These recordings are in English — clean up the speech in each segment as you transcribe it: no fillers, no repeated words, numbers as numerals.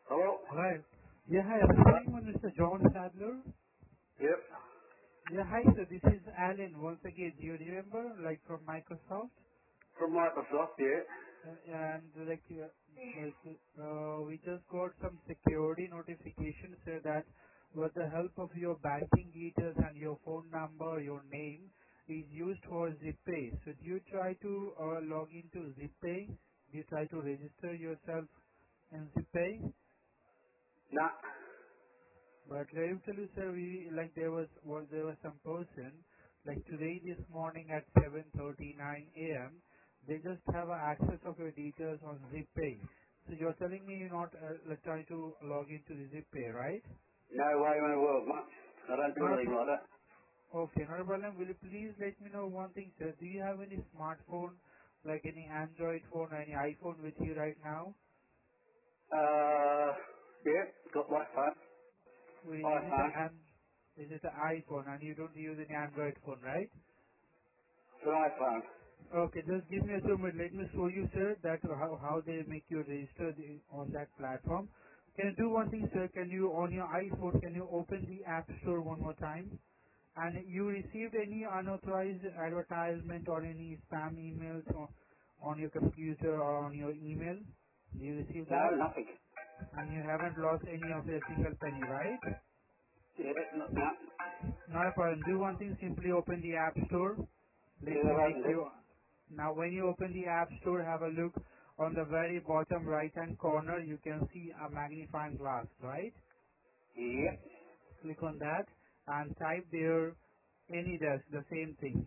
Hello? Right. Yeah, hi. I'm speaking with Mr. John Sadler. Yep. Yeah, hi, sir. This is Alan. Once again, do you remember, like from Microsoft? From Microsoft, yeah. And we just got some security notifications that with the help of your banking details and your phone number, your name is used for ZipPay. So do you try to log into ZipPay? Do you try to register yourself in ZipPay? Nah. But let me tell you, sir, there was some person like today this morning at 7:39 a.m. They just have access of your details on ZipPay. So you're telling me you're not trying to log into the ZipPay, right? No way in the world, mate. I don't do Not a anything like that. okay, not a problem. Will you please let me know one thing, sir? Do you have any smartphone, like any Android phone or any iPhone with you right now? Yeah, got my phone. iPhone. Is it an iPhone and you don't use any Android phone, right? It's an iPhone. Okay, just give me a 2 minute. Let me show you, sir, that how they make you register on that platform. Can you do one thing, sir? Can you, on your iPhone, can you open the App Store one more time? And you received any unauthorized advertisement or any spam emails on your computer or on your email? Do you receive No, that? nothing. And you haven't lost any of your single penny, right? Yeah, no. Not a problem. Do one thing, simply open the App Store. Let Yeah, me I've make opened it. you. Now when you open the App Store, have a look on the very bottom right hand corner. You can see a magnifying glass, right? Yep. Click on that and type there AnyDesk, the same thing.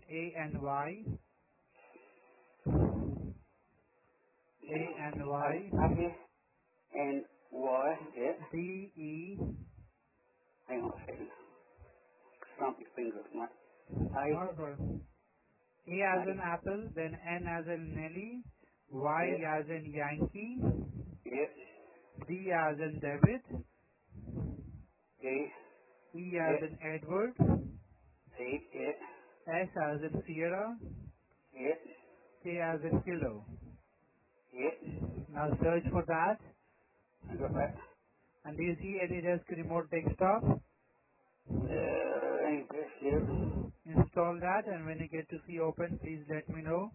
A-N-Y, yeah. D-E, Hang on a second. Stumpy fingers, mate. not a problem. A as A, in apple, then N as in Nelly, Y yeah, as in Yankee, yeah. D as in David, E, E as yeah. in Edward, E, yeah. S as in Sierra, Yeah, K as in Kilo. yeah. Now search for that. I got that. And do you see any desk remote desktop? Any best, yeah. Install that, and when you get to see open, please let me know.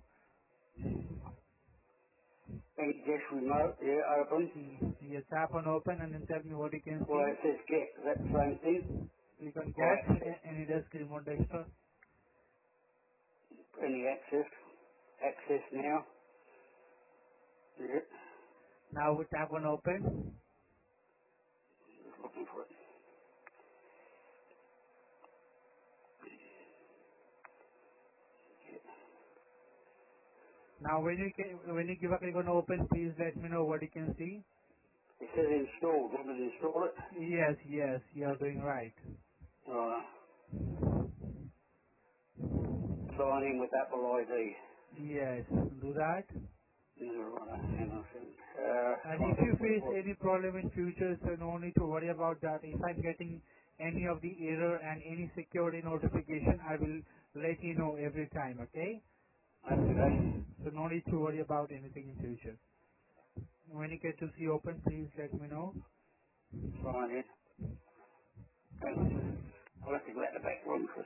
Any desk remote, yeah, open. You tap on open and then tell me what you can Well, see. it says get, that same thing. Click on Right, get any desk remote desktop. any access. Access now. Yeah, Now we tap on open. just looking for it. Now when you give a click on open, please let me know what you can see. It says installed. Want me to install it? Yes, yes, you are doing right. Right. Sign in with Apple ID. Yes, do that. Yeah, right, hang on a second. And Trying if to you think what it face was. any problem in future, so no need to worry about that. If I'm getting any of the error and any security notification, I will let you know every time, okay? Okay. So no need to worry about anything in future. When you get to see open, please let me know. Sign in. Hang on a second. I'll have to go out the back room because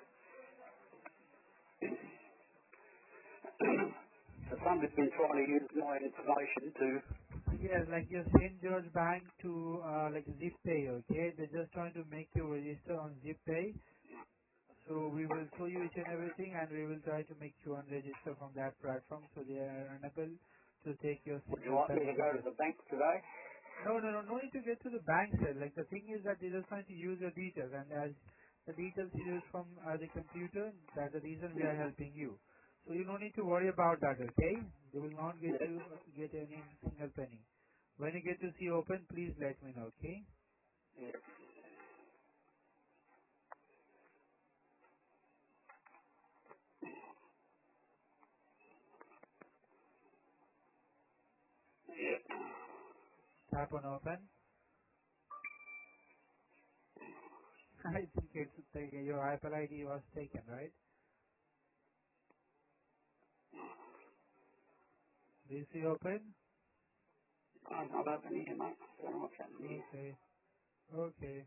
so somebody's been trying to use my information to. Yes, like your St. George Bank to like ZipPay, okay? They're just trying to make you register on ZipPay. So we will show you each and everything, and we will try to make you unregister from that platform, so they are unable to take your Would you single like me penny to go from to this. the bank today? No need to get to the bank, sir. Like the thing is that they're just trying to use your details, and as the details you use from the computer, that's the reason we are helping you. So you don't need to worry about that, okay? They will not get Yeah. you get any single penny. When you get to see open, please let me know, okay? Yeah. Yeah. Tap on open. I think it's your Apple ID was taken, right? Do you see open? I'm open here, mate. I don't know what's happening here. Okay. Okay.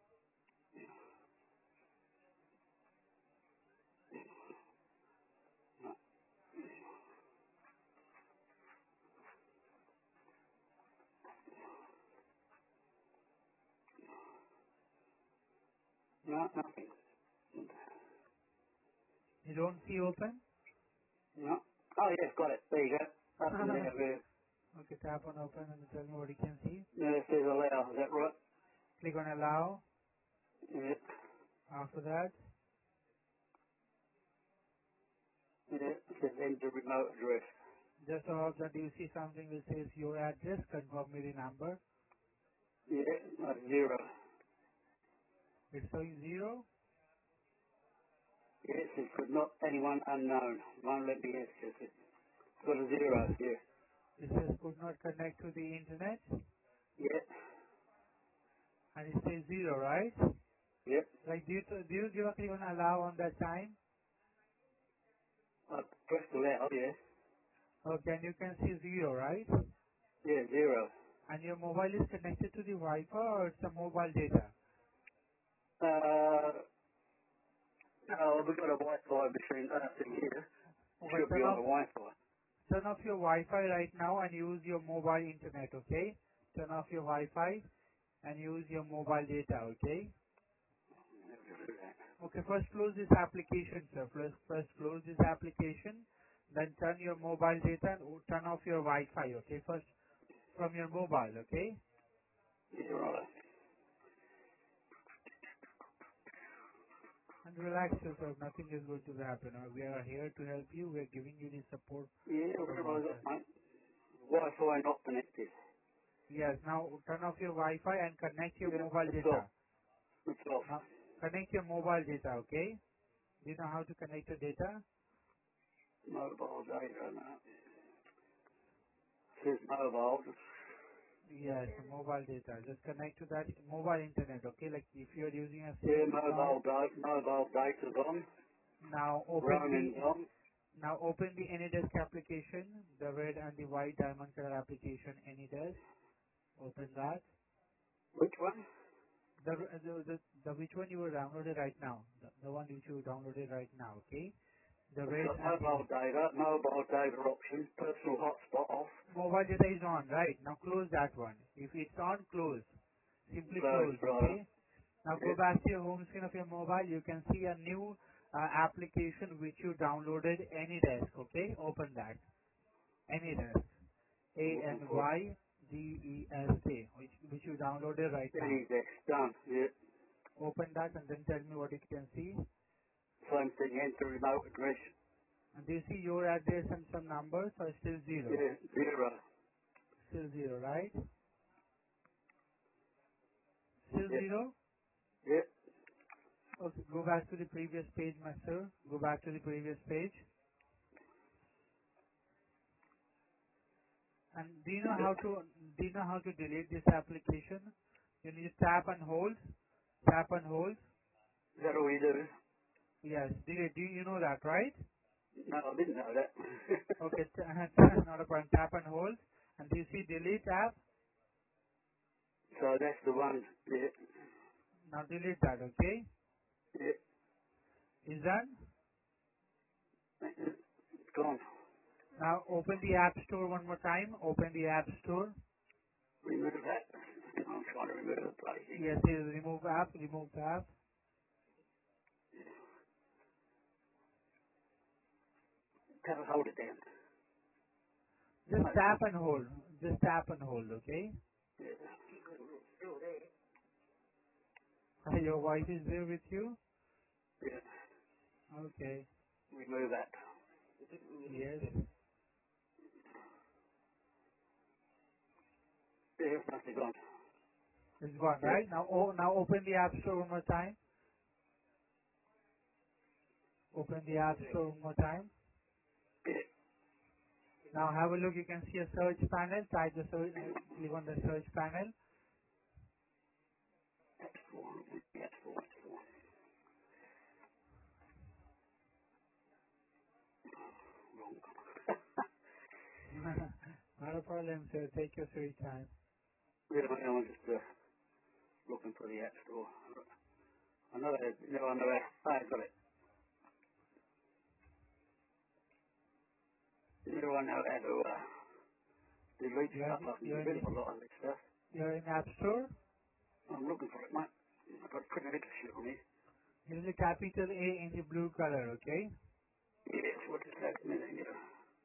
No, nothing. You don't see open? No. Oh, yes, got it. There you go. Up and down there. Okay, tap on open and tell me what you can see. There it says allow. Is that right? Click on allow. Yeah. After that, Yeah. It says enter remote address. just above that you see something which says your address, confirm me the number. Yeah. That's 0. It's showing 0. Yeah, it says could not anyone unknown. Won't let me access it. Got a 0. Yeah. It says could not connect to the internet. Yeah. And it says 0, right? Yep. Like, do you give a click on allow on that time? I pressed allow, yeah. Okay, and you can see 0, right? Yeah, 0. And your mobile is connected to the Wi-Fi or it's a mobile data? No, we've got a Wi-Fi machine thing here. Okay, Should be on the Wi-Fi. turn off your Wi-Fi right now and use your mobile internet, okay? Turn off your Wi-Fi and use your mobile data, okay? Okay, first close this application, sir. First close this application, then turn your mobile data and turn off your Wi-Fi, okay? First from your mobile, okay? Yeah, right. And relax yourself. Nothing is going to happen. We are here to help you. We are giving you the support Yeah, I from our realise that, side. mate. Wi-Fi not connected. Yes, now turn off your Wi-Fi and connect your Yeah, mobile it's off. data. It's off. Now connect your mobile data, okay? Do you know how to connect your data? Mobile data, no. Says mobile. Yes, mobile data. Just connect to that mobile internet, okay? Like if you're using a Yeah, SIM card, mobile data's on. now open Roaming's the on. AnyDesk application, the red and the white diamond color application AnyDesk. Open that. Which one? The which one you were downloaded right now? The one which you downloaded right now, okay? The It's red got and the mobile data option, personal hotspot off. mobile data is on, right? Now close that one. If it's on, close. Simply Close, close, right. okay? Now go Yeah, back to your home screen of your mobile. You can see a new application which you downloaded, AnyDesk, okay? Open that. AnyDesk. I'm looking for ANYDESK, which you downloaded right now. any desk done. Yeah. Open that and then tell me what you can see. Same thing, enter remote address. And do you see your address and some numbers or still 0? Yeah, 0. Still 0, right? Still Yeah. 0? Yeah. Okay, go back to the previous page, master. Go back to the previous page. And do you know how to delete this application? You need to tap and hold. Tap and hold. Is that all you do? Yes, delete. Do you know that, right? No, I didn't know that. Okay, not a problem. Tap and hold. And do you see delete app? So that's the one. Yeah. Now delete that, okay? Yeah. Is done? It's gone. Now open the App Store one more time. Open the App Store. Remove that. I'm trying to remove the bloody thing. Yes, yes, remove app, remove the app. Can I hold it down? Just No, tap and hold. Just tap and hold, okay? yeah. Your wife is there with you? Yeah. Okay. Remove that. Yes. Yeah, that's gone. It's gone, Yeah. right? Now, now open the App Store one more time. Open the App Store one more time. Yeah. Now have a look. You can see a search panel. Type the search, click on the search panel. That's gone. That's gone. That's gone. Wrong. Not a problem, sir. Take your sweet time. Yeah, I'm just looking for the App Store. I know I got it. Now I know how to delete stuff. I can get rid of a lot of this stuff. You're in App Store. I'm looking for it, mate. I've got a pretty little shit on it. It is a capital A in the blue color, okay? Yes, what is that? A minute, yeah.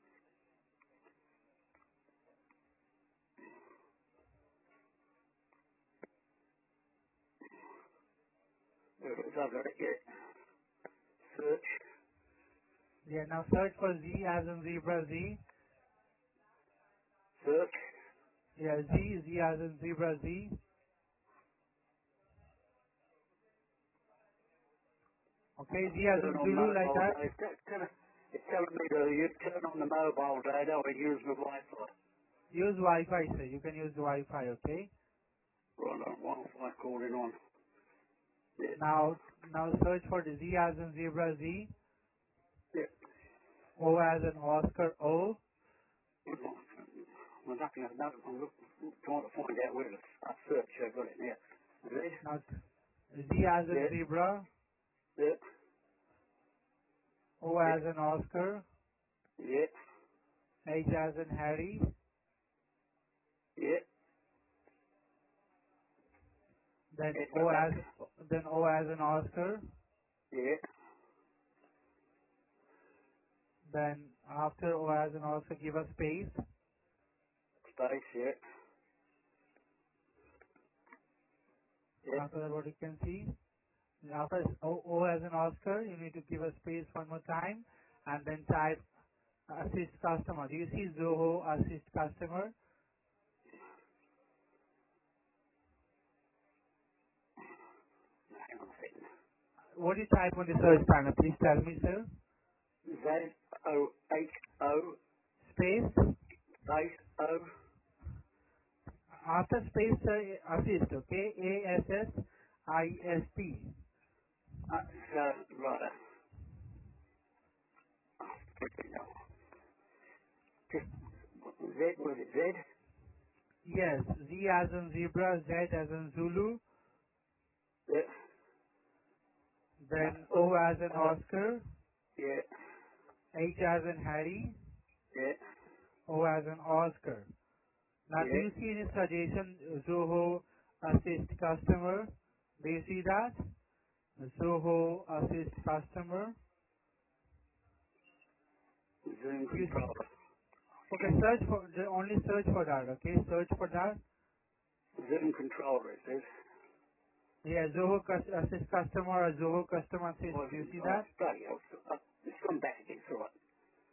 There it is, I've got it, yeah. Search, Yeah, now search for Z as in zebra Z. search, Yeah, Z as in zebra Z. Okay, Z as turn in on Zulu like mobile that. data. It's telling me to turn on the mobile data or use my Wi-Fi. Use Wi-Fi, sir. You can use Wi-Fi, okay? Right on, Wi-Fi calling on. Yeah, Now search for the Z as in zebra Z. yeah. O as in Oscar O. Good one. Well, nothing, I'm trying to find out where to search. I've got it now. Z, Now Z as in yeah, zebra. yeah, O as in Oscar. yeah, H as in Harry. yeah, Then yeah, got O that. as in Oscar. Yeah, Then after O as in Oscar, give a space. space, yeah, yeah, After that, what you can see. After O as in Oscar, you need to give a space one more time, and then type assist customer. Do you see Zoho assist customer? hang on a second. What do you type on the search panel? Please tell me, sir. Z-O-H-O, Space. space, O, After space, assist. Okay. ASSIST. right, just, Z, was it Z? Yes. Z as in zebra. Z as in Zulu. Yeah, Then O as in Oscar. yeah, H as in Harry. yeah, O as in Oscar. Now, do yeah, you see any suggestion Zoho Assist Customer? Do you see that? Zoho Assist Customer. Zoom You controller. okay? Search for only search for that. Okay, search for that. Zoom controller, it says. Yeah, Zoho Assist Customer or Zoho Customer Assist. Do you see Oh, that? bloody hell. It's come back again, it's alright.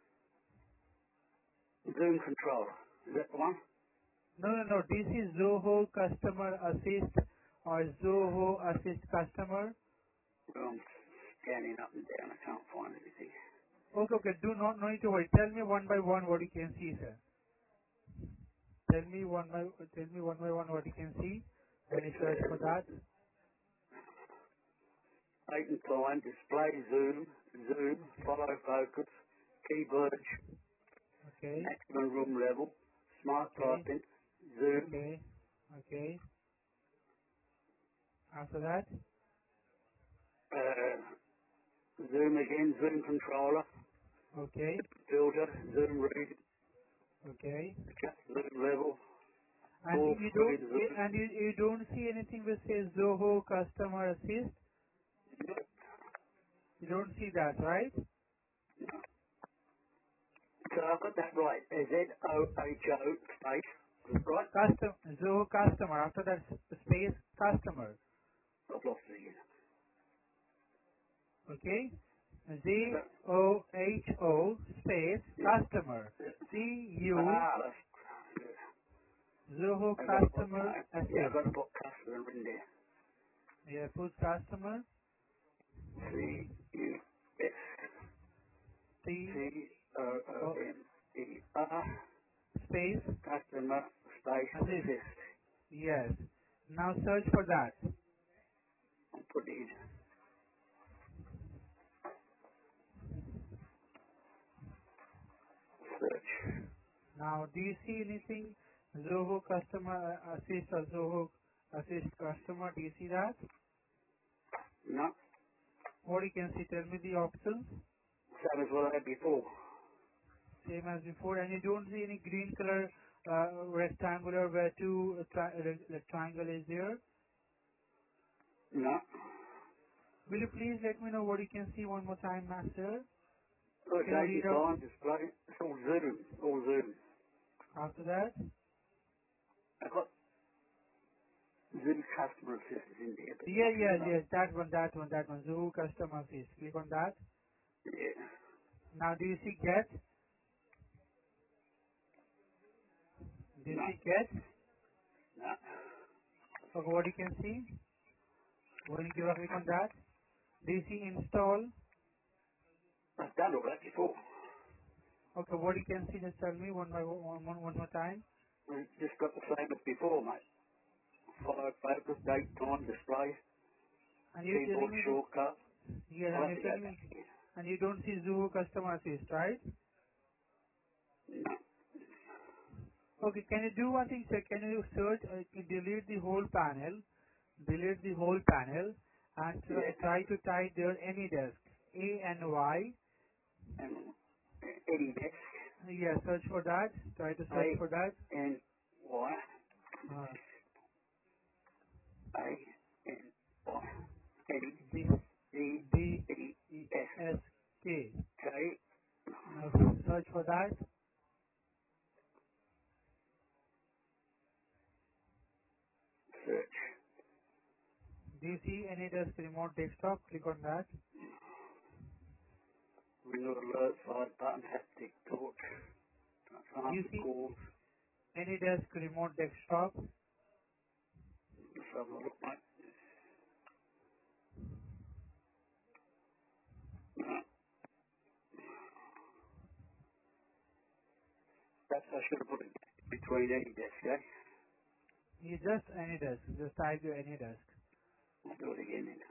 Zoom controller. Is that the one? No, no, no. This is Zoho Customer Assist or Zoho Assist Customer. Well, I'm scanning up and down, I can't find anything. Okay, okay. Do not need to worry. Tell me one by one what you can see, sir. Tell me one by one what you can see when you It's search for that. date and time, display zoom, zoom, Okay. follow focus, keyboard, Okay. maximum room level, smart Okay. typing, zoom, Okay. Okay. After that. uh, zoom again, zoom controller, Okay. filter, zoom read, Okay. adjust zoom level, And full you don't screen zoom. you don't see anything which says Zoho Customer Assist. You don't see that, right? So I've got that right. Z-O-H-O space. Is it right? Custom Zoho Customer. After that space Customer. I've lost it again. Okay. Is that, Zoho space yeah. Customer. CU That's, Zoho I've got to put, Customer I've got to Assist. put customer in there. Yeah, put customer. T O C-U-S-T-O-O-M-E-R, space customer space assist. assist. Yes. Now search for that. I'll put it in search. Now, do you see anything? Zoho Customer Assist or Zoho Assist Customer, do you see that? No. What you can see, tell me the options. Same as what I had before. Same as before, and you don't see any green color rectangular where two triangle is there. No. Will you please let me know what you can see one more time, Master? Can you Okay, read just out fine, display. It's all Zoom. All Zoom. after that? I've got Zoom customer assistance in there, but Yeah, nothing yeah, else. yes, that one. Zoho Customer Assist. Click on that. Yeah. Now, do you see Get? Do you No. see Get? No. Okay, what you can see? When you give a click on that, do you see Install? I've done all that before. Okay, what you can see? Just tell me one more time. We've just got the same as before, mate. Follow focus, date, time, display, And you're telling keyboard me that, shortcut. yes, I'll and have you're to go telling me, back again. and you don't see Zoho Customer Assist, right? No. Okay, can you do one thing, sir? Can you search, delete the whole panel, and Yeah. try to type there AnyDesk, A-N-Y. And Eddie Desk. Yeah, search for that. Try to search for that. A-N-Y. Uh, A-N-Y. Eddie. D D E-E-S. S K. K. Now search for that. Search. Do you see AnyDesk remote desktop? Click on that. Window alert, side button, haptic torch. Do you Answer see calls. AnyDesk remote desktop? Let's have a look, mate. Perhaps I should have put it between Eddie Desk, eh? You just AnyDesk. Just type your AnyDesk. I'll do it again then.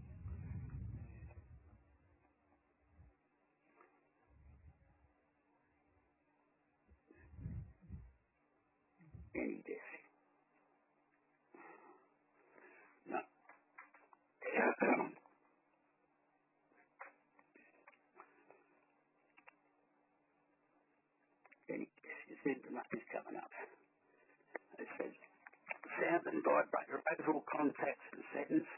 Eddie Desk. No. Eddie Desk. It says nothing's coming up. It says sound and vibrator, overall contacts and settings,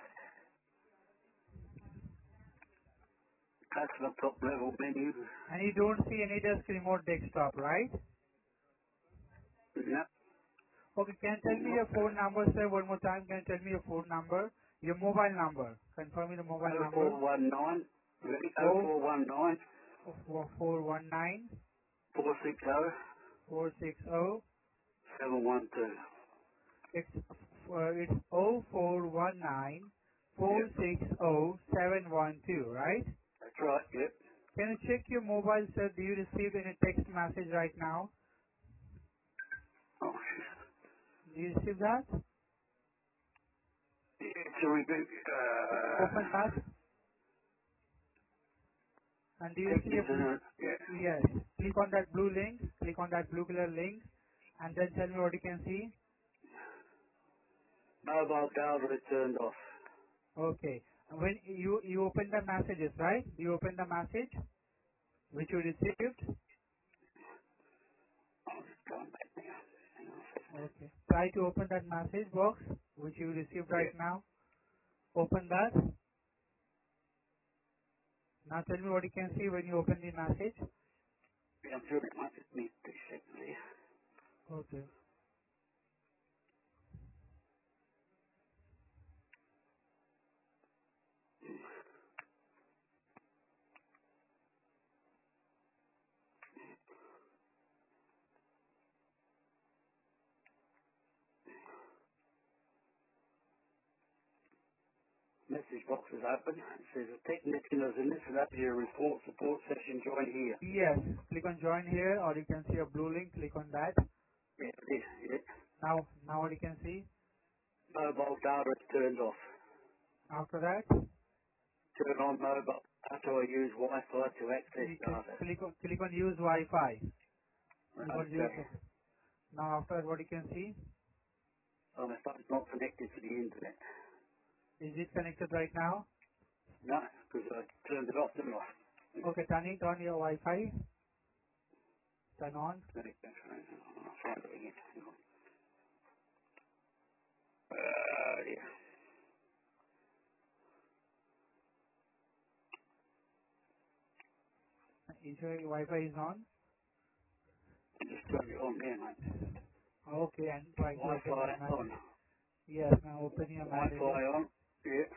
customer top level menu. And you don't see AnyDesk remote desktop, right? No. Okay, can you tell me your phone number, sir, one more time? Can you tell me your phone number? Your mobile number. Confirm me the mobile number. 0419. Ready? Oh, 0419 419 460 460. 712. It's 0419 Yep. 460 right? That's right. Yep. Can you check your mobile, sir? Do you receive any text message right now? Oh, Do you receive that? it's a reboot. Open that. And do you Tech see a blue? internet. Yeah. Yes. Click on that blue link. Click on that blue color link, and then tell me what you can see. Mobile data is turned off. Okay. When you open the messages, right? You open the message which you received. Oh, it's going back now. Okay. Try to open that message box which you received right Yeah. now. Open that. Now tell me what you can see when you open the message. Yeah, I'm sure it might just be 2 seconds here. Okay. Message box is open. It says a technician has initiated your report support session. Join here. Yes. Click on join here, or you can see a blue link. Click on that. Yeah, it is. Yeah. Now what you can see. Mobile data is turned off. After that, Turn on mobile data or use Wi-Fi to access you can data. click on use Wi-Fi. Click on Okay. reset. Now after that, what you can see, My phone's not connected to the internet. is it connected right now? No, because I turned it off, didn't I? Okay, turn it on your Wi-Fi. Turn on. Okay. I'll find it again. Hang on. Yeah. Is your Wi-Fi is on? I just turned it on there, mate. Okay, and try to open Wi-Fi your on. message. Yes, now open your Wi-Fi messages. on. Yeah.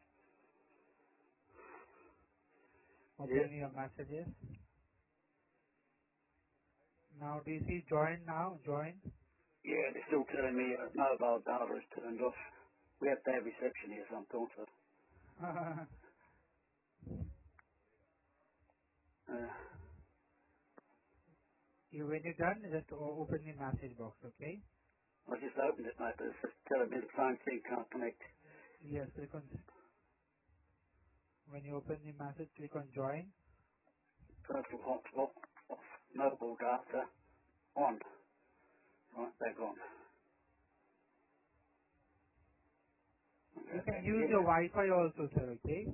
Yeah. Open your messages. Now do you see join now? Join. Yeah, they're still telling me mobile data is turned off. We have to have reception here sometimes. So, uh, When you're done, just open the message box, okay? I just opened it, mate, but it's just telling me the phone thing can't connect. Yes, click on, when you open the message, click on join. Personal hotspot off. Mobile data on. Right, back on. You Okay, can back use again. your Wi-Fi also, sir, okay?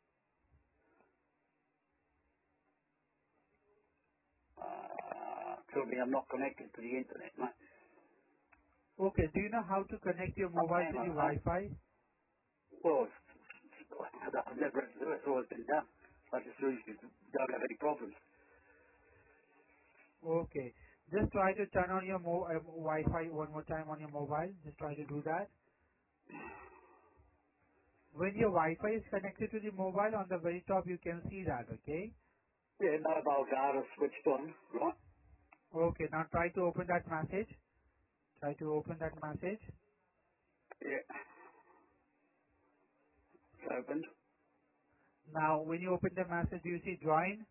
Told me I'm not connected to the internet, mate. Okay, do you know how to connect your Oh, mobile hang to on, the mate. Wi-Fi? Well, I've never had to do it. It's always been done. I just usually don't have any problems. Okay. Just try to turn on your Wi-Fi one more time on your mobile. Just try to do that. When your Wi-Fi is connected to the mobile, on the very top you can see that, okay? Yeah, mobile data switched on, right? Okay, now try to open that message. Try to open that message. Yeah, it's opened. Now, when you open the message, you see join.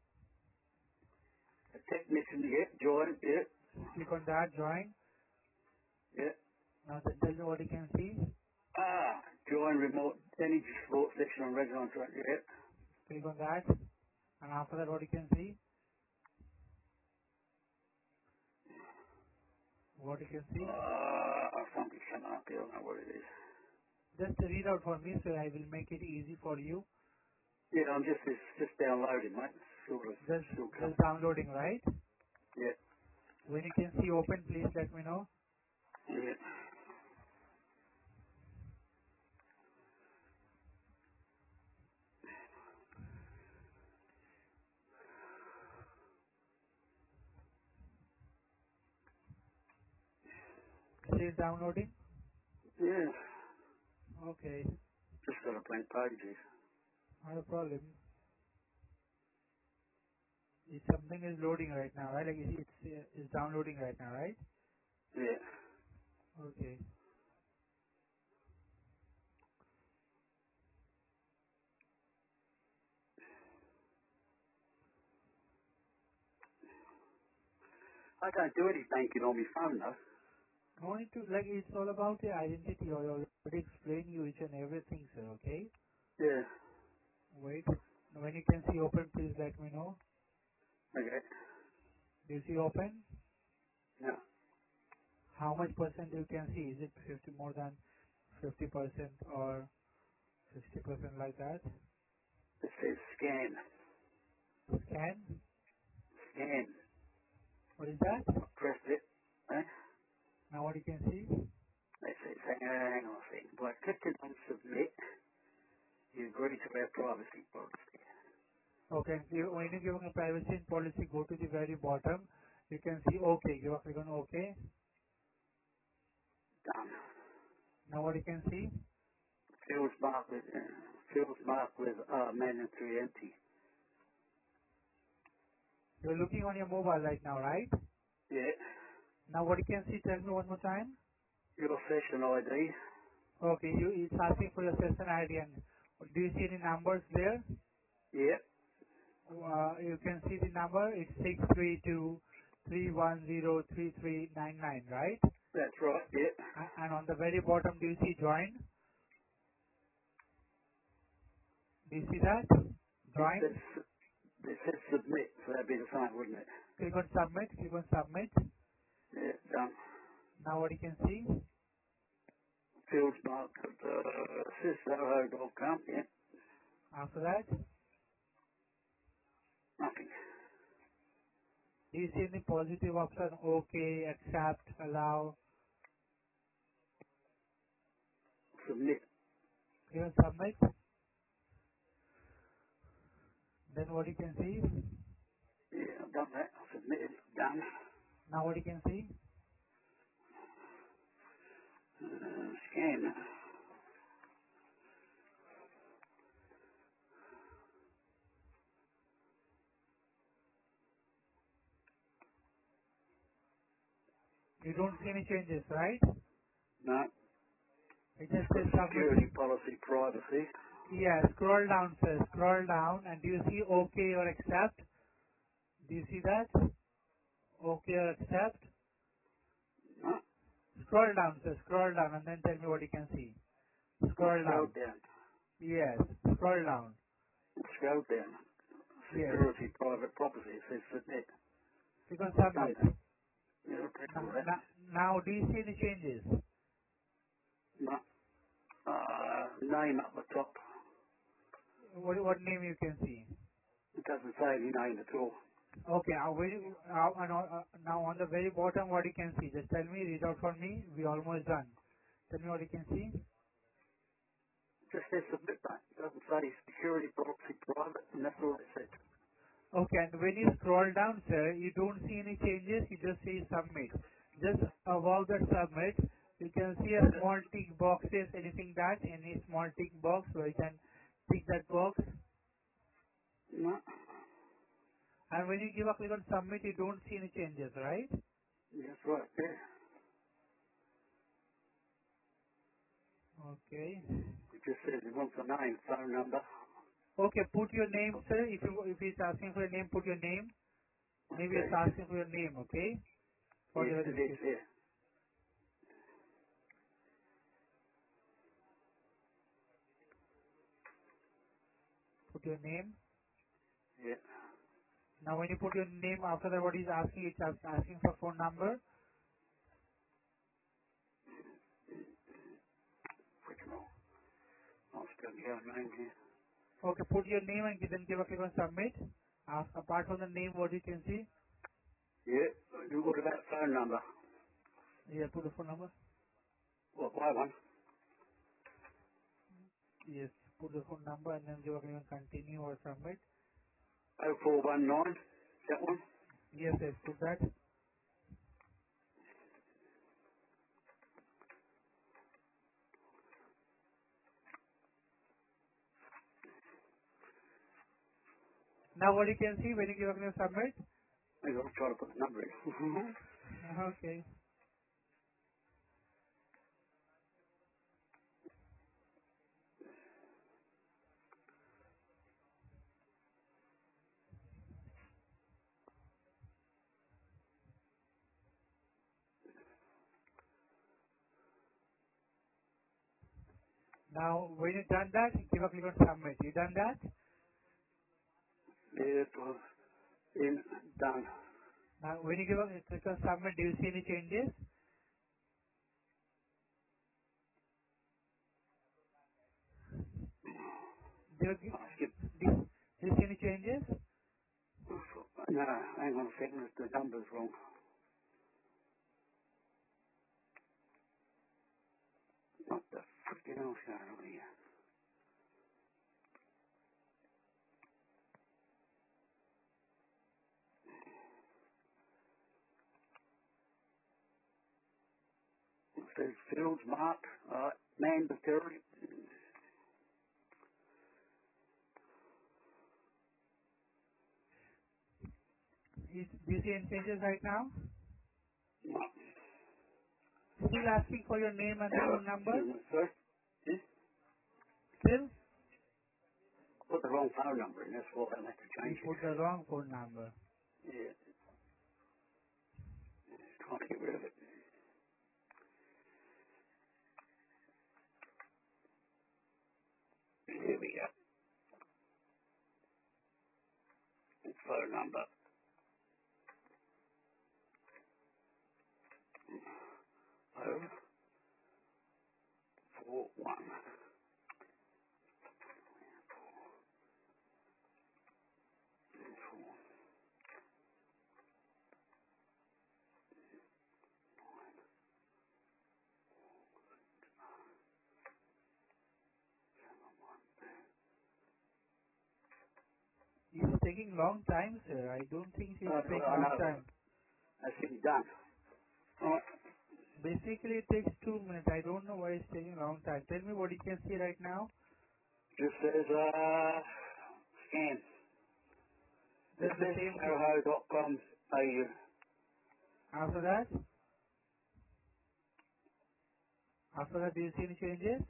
The technician, yeah, join, yeah, Click on that, join. yeah. Now, tell me what you can see. Join remote energy support section on Resonance, right, yeah. Click on that. And after that, what you can see. What you can see. Something's coming up here, I don't know what it is. Just read out for me, so I will make it easy for you. Yeah, it's just downloading, mate. Just, Still just coming. downloading, right? Yeah, When you can see open, please let me know. yeah. It is downloading. Yeah, Okay, just got a blank page here. not a problem. If something is loading right now, right? Like it's downloading right now, right? Yeah. Okay. I don't do any banking on my phone, though. No need to, like, it's all about the identity. I already explain you each and everything, sir, okay? Yeah. Wait. When you can see open, please let me know. Okay. Do you see open? No. How much percent you can see? Is it 50 more than 50% or 60% like that? It says scan. Scan? Scan. What is that? I pressed it. Eh? Now what you can see? It says, hang on a second. By clicking on submit, you agree to our privacy policy. Okay, when you give a privacy and policy, go to the very bottom. You can see OK. You click on OK. Done. Now what you can see? Fields marked with mandatory empty. You're looking on your mobile right now, right? Yeah. Now what you can see, tell me one more time. Your session ID. Okay, it's asking for your session ID and do you see any numbers there? Yeah. You can see the number, it's 632-310-3399, right? That's right. Yeah. And on the very bottom, do you see join? Do you see that? It Join? says It says submit, so that'd be the same, wouldn't it? Click on submit. Click on submit. Yeah, done. Now what you can see. Fields marked at syssoho.com, yeah, After that, nothing. do you see any positive option? OK, accept, allow. Submit. Click on submit. Then what you can see. Yeah, I've done that. Submitted, done. Now what you can see. Scan. You don't see any changes, right? No. It just Got says security submit. policy privacy. Yeah, scroll down, sir. Scroll down, and do you see OK or accept? Do you see that? OK or accept? No. Scroll down, sir. Scroll down, and then tell me what you can see. I'll Scroll scroll down. down. Yes. Scroll down. I'll scroll down. Yes. Security private property. It says submit. Click on I've done submit. that. Yeah, I'll take Now, all that. now, do you see any changes? No. Name up the top. What name you can see? It doesn't say any name at all. Okay. Now on the very bottom, what you can see? Just tell me. Read out for me. We almost done. Tell me what you can see. Just says submit button. It doesn't say security policy private, and that's all it says. Okay, and when you scroll down, sir, you don't see any changes, you just see submit. Just above the submit, you can see a small tick boxes, anything that, any small tick box where you can tick that box. No. And when you give a click on submit, you don't see any changes, right? That's right. Yeah. Okay. It just says it wants a name, phone number. Okay, put your name, sir. If it's asking for your name, put your name. Maybe Okay. it's asking for your name, okay? For the Yeah, it is. verification. Yeah. Put your name. Yeah. Now when you put your name after that, what is asking? It's asking for phone number. Freaking hell. I'll still get a name here. Okay, put your name and then give a click on submit. Apart from the name, what you can see? Yeah. What about phone number? Yeah, put the phone number. What, my one? Yes, put the phone number and then give a click on continue or submit. 0419. That one? Yes, yes, put that. Now what you can see when you give a click on submit? Maybe I'll try to put the number in. Okay. Now when you done that, give a click on submit. You done that? Yeah, it was in, done. Now when you give a click on submit, do you see any changes? I'll skip. Do you see any changes? No, hang on a second. The number's wrong. What the freaking hell's going on here? It says fields marked. Mandatory. Do you see any changes right now? Still asking for your name and the phone number? Excuse me, sir. Yeah? Still? Put the wrong phone number in. That's why I'll have to You change it. put the wrong phone number. Yeah. Trying to get rid of it. Here we go. phone number. 041. It's taking long time, sir. I don't think it's taking I long know. time. That's it done. Right. Basically, it takes 2 minutes. I don't know why it's taking long time. Tell me what you can see right now. Just says, scan. It That's the says same thing. soho.com.au. After that, do you see any changes?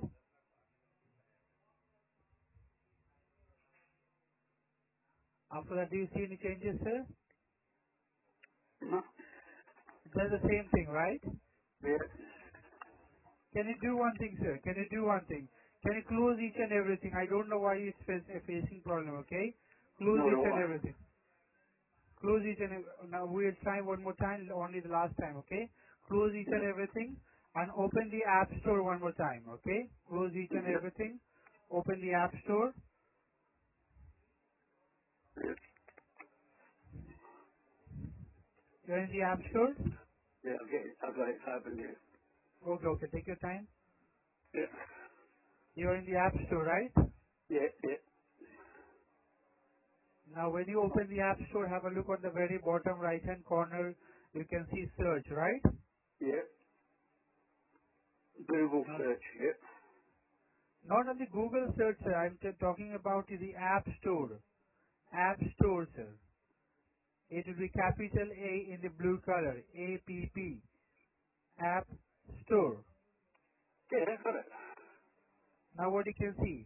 After that, do you see any changes, sir? No. That's the same thing, right? Yeah. Can you do one thing, sir? Can you do one thing? Can you close each and everything? I don't know why it's facing problem, okay? Close Nor do each and I. everything. Close each and now we'll try one more time, only the last time, okay? Close each and Yeah. everything and open the App Store one more time, okay? Close each and Yeah. everything. Open the App Store. Yeah. You're in the App Store? Yeah, I've got it open here. Okay, okay, take your time. Yeah. You're in the App Store, right? Yeah, yeah. Now when you open the App Store, have a look on the very bottom right hand corner. You can see search, right? Yeah. Google Now, search, yeah. not on the Google search, sir. I'm talking about the App Store. App Store, sir. It will be capital A in the blue color. A-P-P. App Store. Yeah, I've got it. Now what you can see.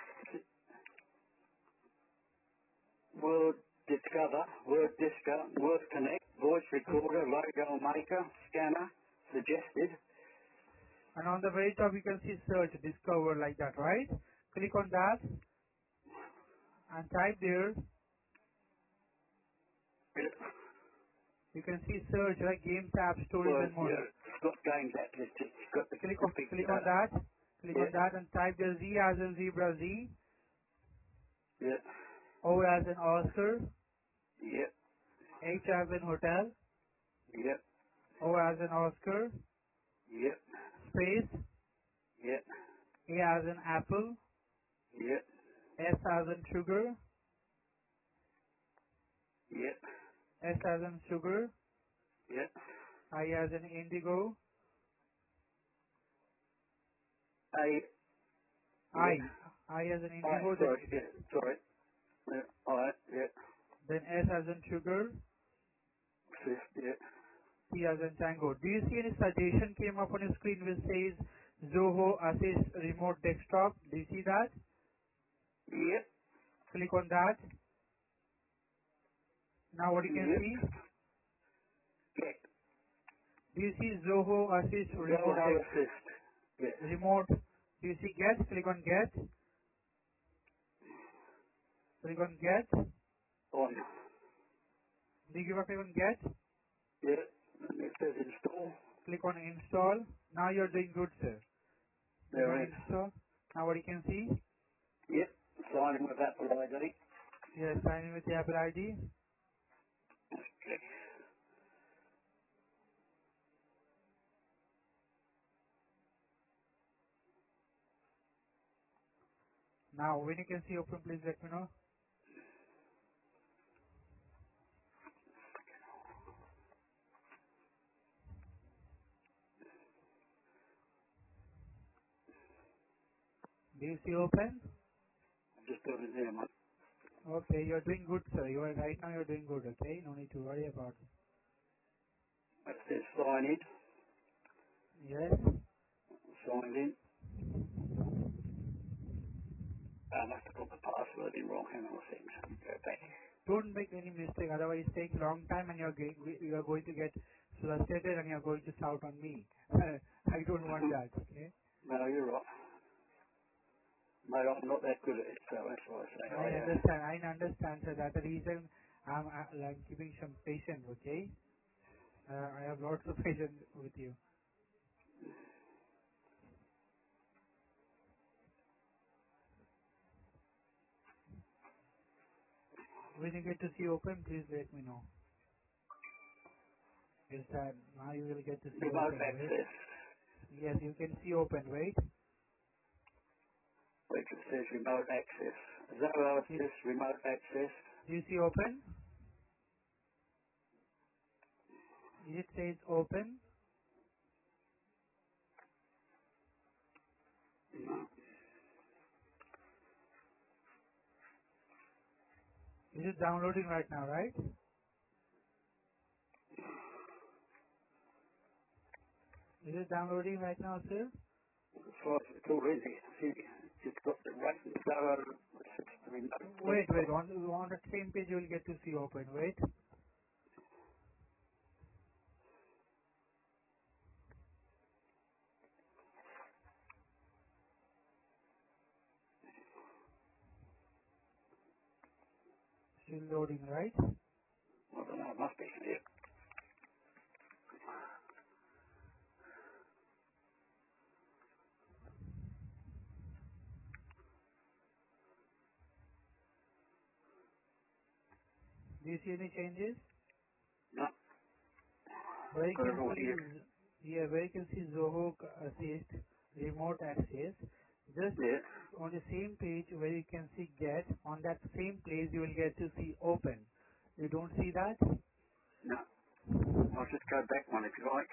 Word Discover, Word Disco, Word Connect, Voice Recorder, Logo Maker, Scanner, Suggested. And on the very top you can see search, discover like that, right? Click on that and type there. Yeah. You can see search, like games, app, stories Word, and more. yeah. It's got games at this. It's got the big, Click on that. Click on yeah, that and type there Z as in zebra Z. yeah, O as in Oscar. yeah, H as in hotel. yeah, O as in Oscar. yeah, Space. yeah, A as in apple. yeah, S as in sugar. yeah, S as in sugar. yeah. I as in indigo. Yeah. I as in Alright, indigo. sorry, yeah, sorry. Yeah, alright, yeah. Then S as in sugar. Fifth, yeah. T as in tango. Do you see any suggestion came up on your screen which says Zoho Assist Remote Desktop? Do you see that? Yep, Click on that. Now what you can yep. see? Get. Do you see Zoho Assist Remote Zoho Assist. Yes. Remote? Do you see Get? Click on Get. Click on Get. On. Do you give a click on Get? Yeah. And it says install. Click on Install. Now you're doing good, sir. Click on There it is. Install. Now what you can see? Yep. Sign in with Apple ID. Yes, sign in with the Apple ID. Okay. Now when you can see open, please let me know. Do you see open? I'm just doing it there, mate. Okay, you're doing good, sir. You are right now. You're doing good. Okay, no need to worry about it. It says sign in. Yes. Signed in. I must have put the password in wrong. Hang on a second. Go back. Don't make any mistake. Otherwise, it takes long time, and you're going to get frustrated, and you're going to shout on me. I don't want that. Okay. No, you're right. Mate, I'm not that good at it, so that's why I say I understand. I understand, sir. That's the reason I'm like giving some patience, okay? I have lots of patience with you. When you get to see open, please let me know. Yes, sir. Now you will get to see Remote open, right? access. Yes, you can see open, right? Which it says remote access. Zoho It, Assist remote access. do you see open? It says open. No. Is it downloading right now, right? Is it downloading right now, sir? As far as it's already. See, it's got the right Zoho Assist remote Wait, desktop. wait. On the same page, you will get to see open. Wait. Still loading, right? I don't know, it must be. Yeah. Do you see any changes? No, Where you got it can all see, here. yeah, where you can see Zoho Assist, remote access. Just Yeah. on the same page where you can see get, on that same place you will get to see open. You don't see that? No. I'll just go back one if you like.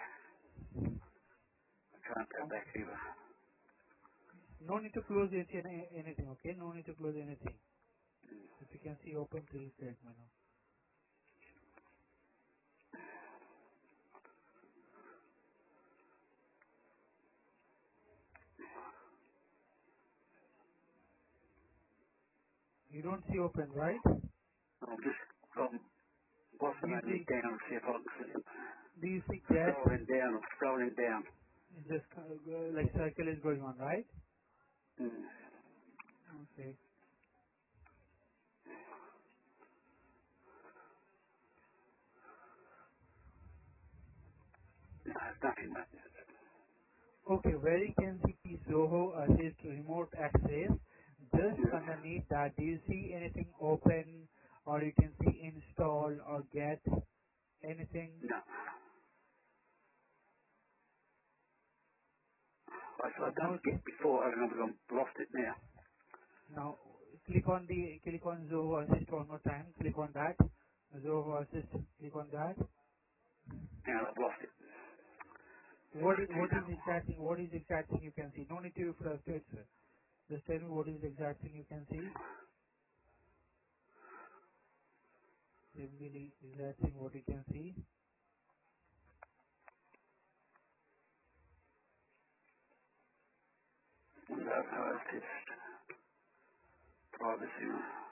I can't go back either. No need to close anything, okay? No need to close anything. If you can see open, please let me know. You don't see open, right? I'm just Do you bossing me see, down, see if I can see it. do you see get? Scrolling down, I'm scrolling down. Just like circle is going on, right? Mm. Okay. No, it's nothing, mate. Okay, where you can see Zoho Assist remote access, just Yeah. underneath that, do you see anything open or you can see install or get anything? No. I've done No, it before and I've lost it now. now click on Zoho Assist one more time, click on that. Zoho Assist, click on that. Now I've lost it. What is exact thing you can see? No need to frustrate, sir. Just tell me what is the exact thing you can see. Tell me the exact thing what you can see. No, it's just privacy.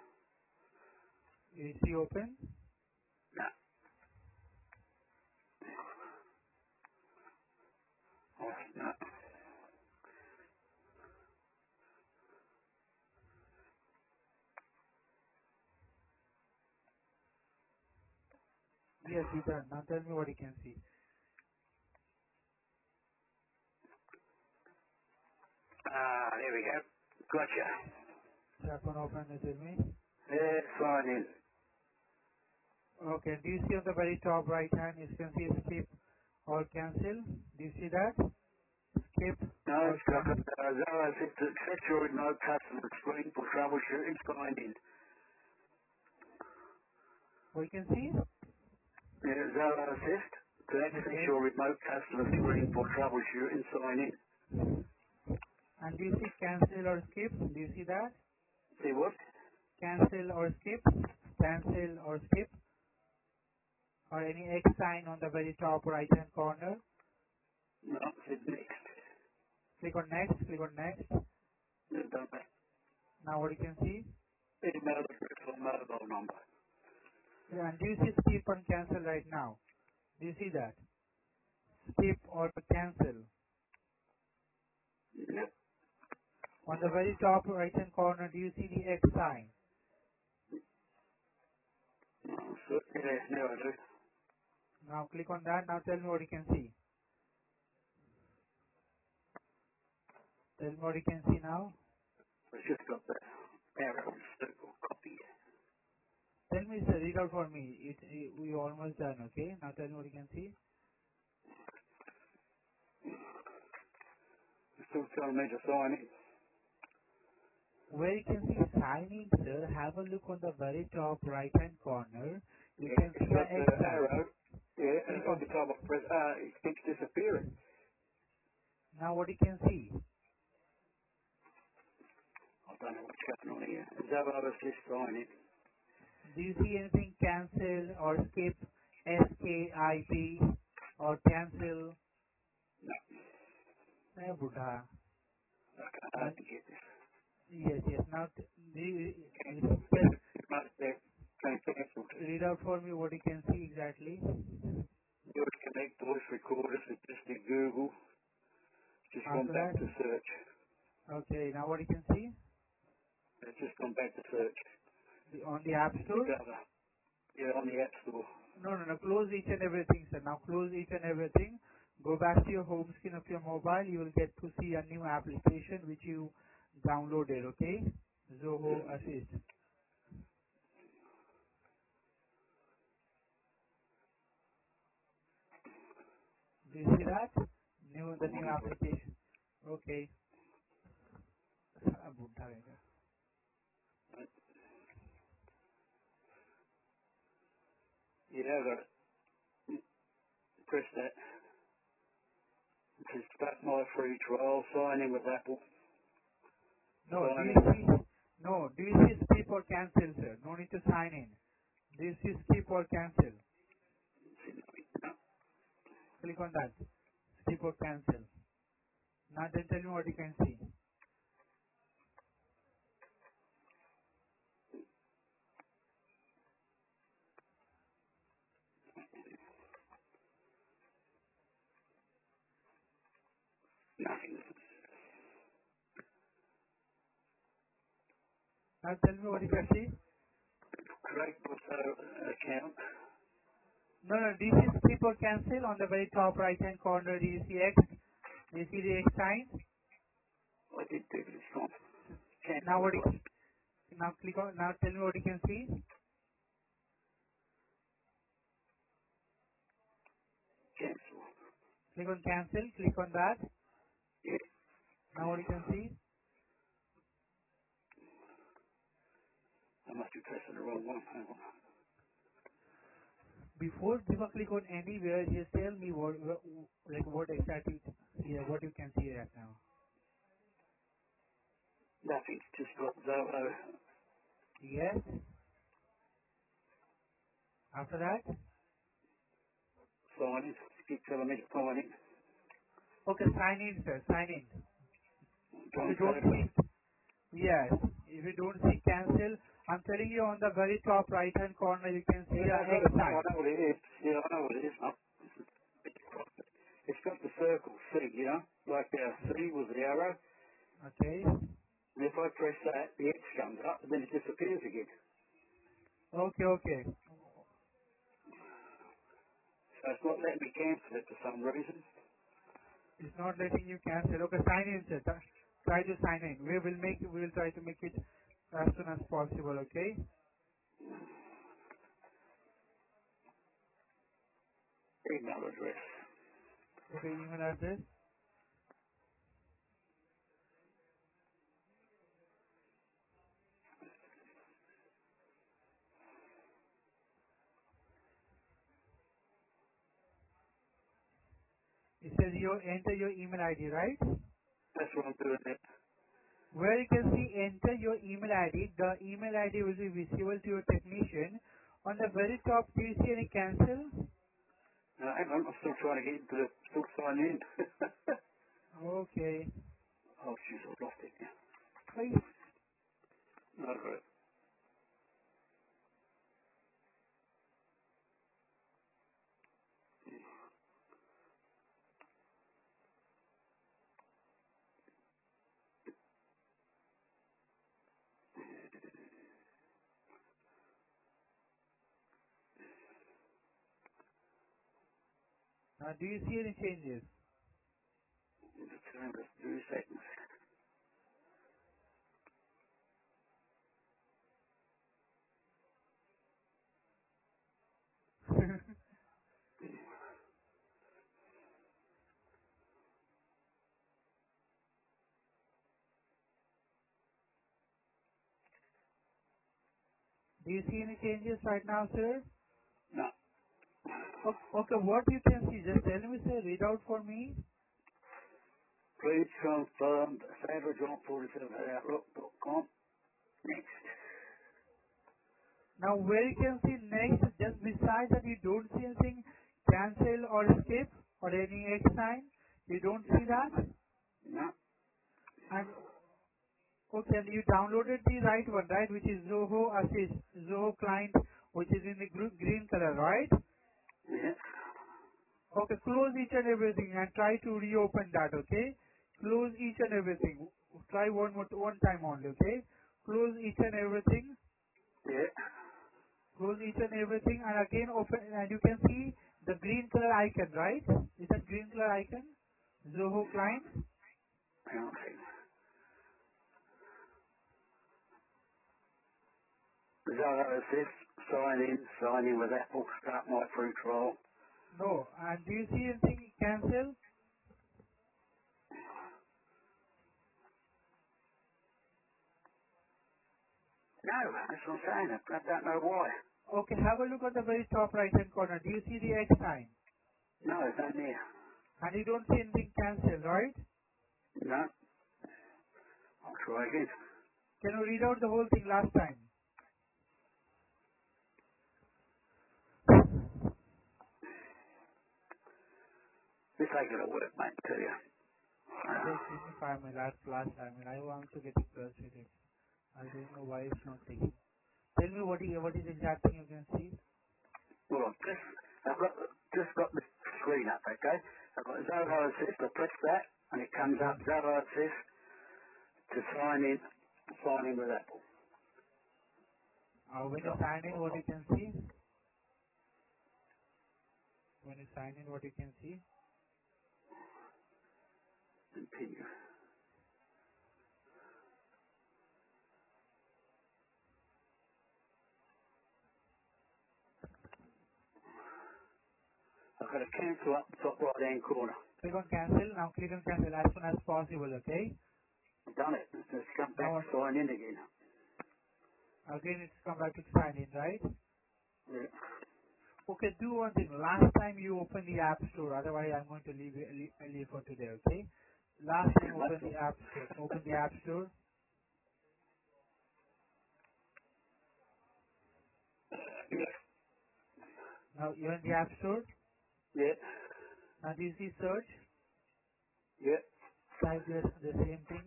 You see open? No. Oh, no. Yes, you done. Now tell me what you can see. There we go. Gotcha. Tap on open and tell me. Yeah, sign in. Okay, do you see on the very top right hand, you can see skip or cancel? Do you see that? Skip No, or it's got cancel. Zoho Assist to access your remote customer screen for troubleshooting. Sign in. What you can see? Yeah, Zoho Assist to access Okay. your remote customer screen for troubleshooting. Sign in. And do you see cancel or skip? Do you see that? See what? Cancel or skip? Cancel or skip? Or any X sign on the very top right hand corner? No, it's next. Click on next, click on next. You've done that. Now what you can see? Email address or mobile number. Yeah, and do you see skip and cancel right now? Do you see that? Skip or cancel. Yep. On the very top right hand corner, do you see the X sign? No, Yeah, now I do. Now click on that. Now tell me what you can see. Tell me what you can see now. It's just got the arrow and circle copy. Tell me, sir, read out for me. We almost done, okay? Now tell me what you can see. It's still telling me to sign in. Where you can see sign in, sir, have a look on the very top right hand corner. You Yeah, can it's see got a the X arrow. sign. Yeah, and Click on. every time I press it keeps disappearing. Now what you can see. I don't know what's going on here. Is that what I was just signing? Do you see anything cancel or skip? SKIP or cancel? No, Buddha. I can't Now, hardly get this. yes, yes. Now, Cancel. just It must have been cancelled. read out for me what you can see exactly. Voice Connect, voice recorders, it just did Google. Just gone After back that, to search. okay. Now, what you can see It's just gone back to search. on the App Store. Discover. Yeah, on the App Store. No, no, no. Close each and everything, sir. Now, close each and everything. Go back to your home screen of your mobile. You will get to see a new application which you downloaded. Okay, Zoho Assist. Do you see that? The I'm new looking for it. application. Okay. बुढ़ा रहेगा. Yeah, I got it. Press that. It says start my free trial. Sign in with Apple. No, do Sign you in. see? No, do you see skip or cancel, sir? No need to sign in. Do you see skip or cancel? Click on that. Skip or cancel. Now then tell me what you can see. Nothing. Now tell me what you can see. Create auto account. No, no, do you see skip or cancel on the very top right hand corner? Do you see X? Do you see the X sign? I did do this one. Now Cancel what button. you, now click on, now tell me what you can see. Cancel. Click on cancel, click on that. Yeah. Now what you can see. I must be pressing the wrong one. Hang on. Before you click on anywhere, just tell me what exactly, yeah, what you can see right now. Nothing's just got Zoho. Yes. After that, Sign in. Keep telling me to sign in. okay, sign in, sir. Sign in. If John you don't Taylor. see, yes. If you don't see cancel, I'm telling you on the very top right hand corner, you can see Yeah, a I got X it. I sign. know what it is. Yeah, I know what it is. It's got the circle C, you know? Like C was the arrow. Okay. And if I press that, the X comes up, and then it disappears again. Okay, okay. So it's not letting me cancel it for some reason. It's not letting you cancel. Okay, sign in, sir. Try to sign in. We will try to make it as soon as possible. Okay. Email address. Okay, email address. It says you enter your email ID, right? That's what I'm doing there. Where you can see enter your email ID, the email ID will be visible to your technician. On the very top, do you see any cancel? Hang on, I'm still trying to get into the, still sign in. Okay. Oh, jeez, I've lost it now. Hey, No, I got it. Do you see any changes? Just 2 seconds. Do you see any changes right now, sir? No. Okay, what you can see, just tell me, sir, read out for me. Please confirm savageon47@outlook.com. Next. Now, where you can see next, just beside that, you don't see anything cancel or skip or any X sign. You don't see that. No. And okay, and you downloaded the right one, right, which is Zoho Assist, Zoho Client, which is in the green color, right? Yeah. Okay, close each and everything and try to reopen that, okay? Close each and everything. Try one time only, okay? Close each and everything. Yeah. Close each and everything and again open, and you can see the green color icon, right? Is that green color icon? Zoho Client? Hang on a second. Zara Assist, sign in with Apple, start my free trial. No. And do you see anything cancel? No, that's what I'm saying. I don't know why. Okay, have a look at the very top right hand corner. Do you see the X sign? No, it's not there. And you don't see anything cancel, right? No. I'll try again. Can you read out the whole thing last time? This ain't gonna work, mate, tell you. Just give me 5 minutes. Last 5 minutes. I want to get it frustrated. I don't know why it's not taking. Tell me what is the exact thing you can see. Well, I've just got the screen up, okay? I've got Okay. Zara Assist, I press that, and it comes Okay. up Zara Assist to sign in with Apple. When you So, sign in, what you can see? When you sign in, what you can see? continue. I've got to cancel up the top right hand corner. Click on cancel. Now click on cancel as soon as possible, okay? I've done it. Let's come back, Now sign in again. again it's come back to sign in, right? Yeah. Okay, do one thing. Last time you open the App Store, otherwise I'm going to leave for today, okay? Last time open the App Store. Open the App Store. Now you're in the App Store. Yeah. Now do you see search? Yeah. Type the same thing,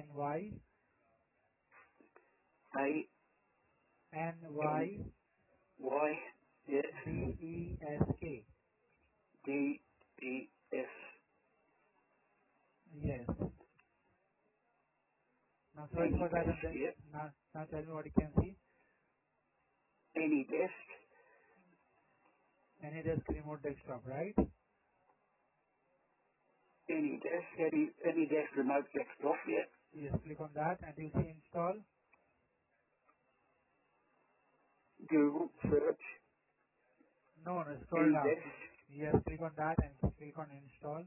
ANYNYDESK. A-N-Y. Yeah. D-E-S. Yes. Now search Any for that and desk. then, Yeah. now tell me what you can see. Any desk. AnyDesk remote desktop, right? Any desk. Any desk remote desktop. Yeah. Yes, click on that and you see install. Google search. No, scroll Any down. desk. Yes, click on that and click on install.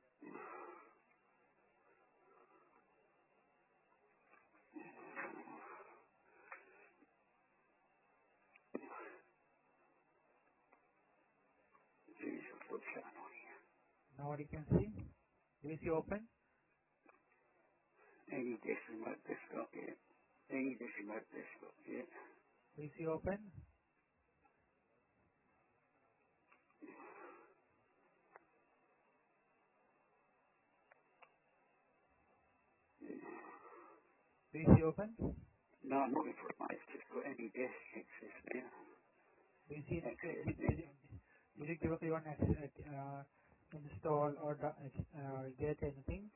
Jesus, what's going on? Now what you can see? Do you see open? Any desk remote desktop. Yeah. Any desk remote desktop. Yeah. Do you see open? Do you see open? Do No, I'm looking for it, mate. It's just got any desk access now. you see Access now. did you give up your install or get anything?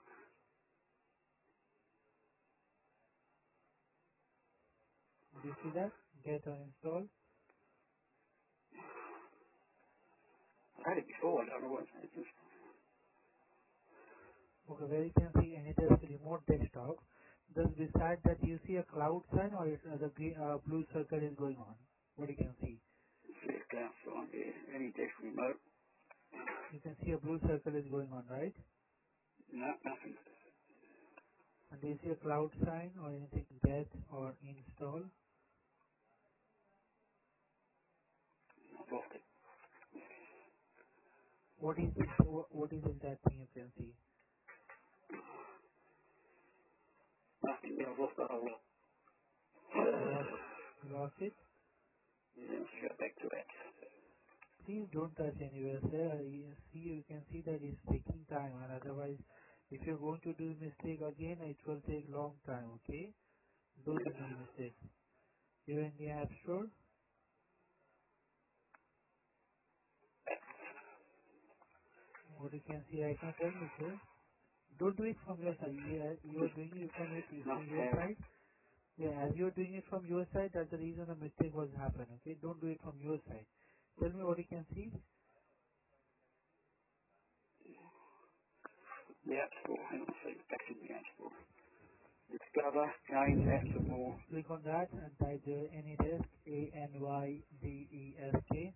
Do you see that? Get or install? I had it before, I don't know what it's just, Okay, where you can see AnyDesk remote desktop. Just beside that, you see a cloud sign or the green, blue circle is going on. What you can see? it's council on here. Any desk remote. You can see a blue circle is going on, right? No, nothing. And do you see a cloud sign or anything get or install? I've lost it. What is it that thing you can see? Nothing. Yeah, I've lost the whole lot. You lost it? Yeah, let's go back to that. Please don't touch anywhere, sir. You can see that it's taking time, and otherwise, if you're going to do mistake again, it will take long time. Okay? Don't do any mistake. You're in the App Store. What you can see right now, tell me, sir. Don't do it from your side. You are doing it Not from your there. side. Yeah, as you are doing it from your side, that's the reason the mistake was happen. Okay? Don't do it from your side. Tell me what you can see. The App Store. Hang on a second. Back in the App Store. Discover, Games, Apps and more. Click on that and type there AnyDesk, ANYDESK.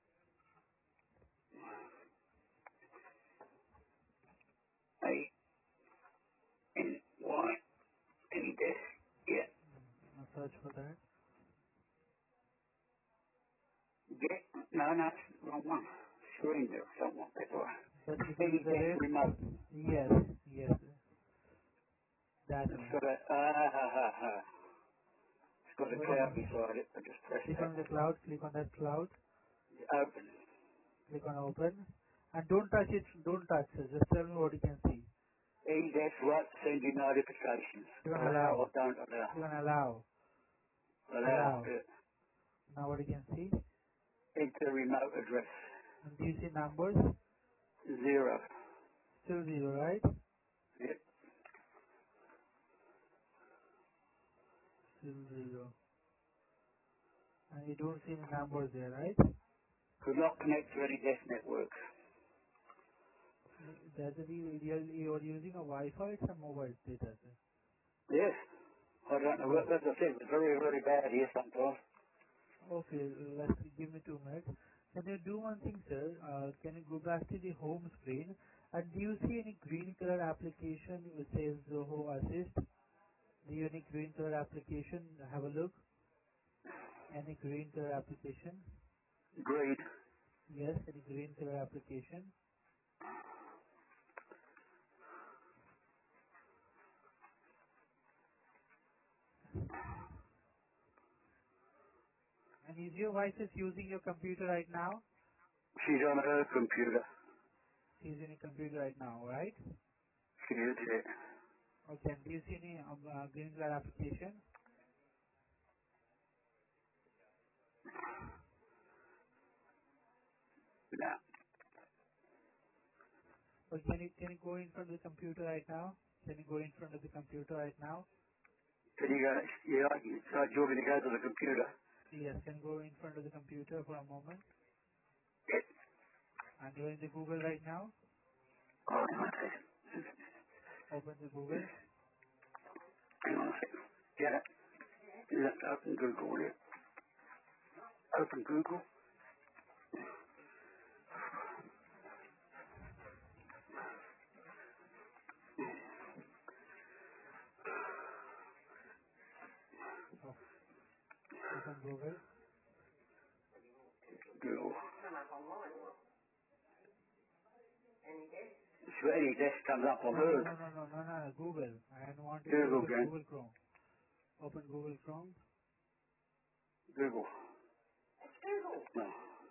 A-N-Y. Any desk. Yeah. Now search for that. Get. No, no, it's the wrong one. Screen there. Someone. That's all right. Just click on Any the desk red. remote. Yes, yes, that It's one. got a, it's got a What is cloud it? beside it. I just press Click that. on the cloud, click on that cloud, Open. click on open, and don't touch it, don't touch it, just tell me what you can see. E-desk right to send you notifications. Click on Allow or allow, don't allow. click on allow, Allow. allow. Yeah. Now what you can see, Enter remote address. and do you see numbers? 0. Still 0, right? Yep. Still 0. And you don't see any numbers there, right? Could not connect to any desk network. That's the you're using a Wi-Fi, it's a mobile data, sir. Yes. I don't know. Oh, As I said, it's very, very bad here sometimes. okay, let's give me 2 minutes. Can you do one thing, sir? Can you go back to the home screen? And do you see any green color application which says Zoho Assist? Do you any green color application? Have a look. Any green color application? Green. Yes, any green color application. And is your wife is using your computer right now? She's on her computer. She's in a computer right now, right? She is it. Okay, and do you see any green color application? No. Or can you go in front of the computer right now? Can you go in front of the computer right now? Can you go, yeah, so do you want me to go to the computer? Yes, can you go in front of the computer for a moment? Yes. And you're in the Google right now? Oh, hang on a second. Open the Google. Hang on a second. Get it. You have to open Google, will you? Open Google. Oh, open Google. Google. So any desk comes up on No, no, hers. no, no, no, no, no, Google. I want you to Google open again. Google Chrome. Open Google Chrome. Google. No.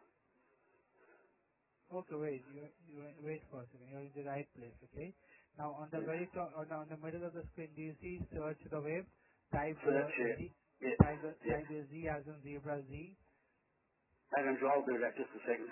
Okay, wait. You wait for a second. You're in the right place. Okay. Now on the Yeah. very top, on the middle of the screen, do you see search the web? Type So the that's it. Z. Yeah. Yeah. Type the Z as in zebra Z. Hang on, so I'll do that just a second.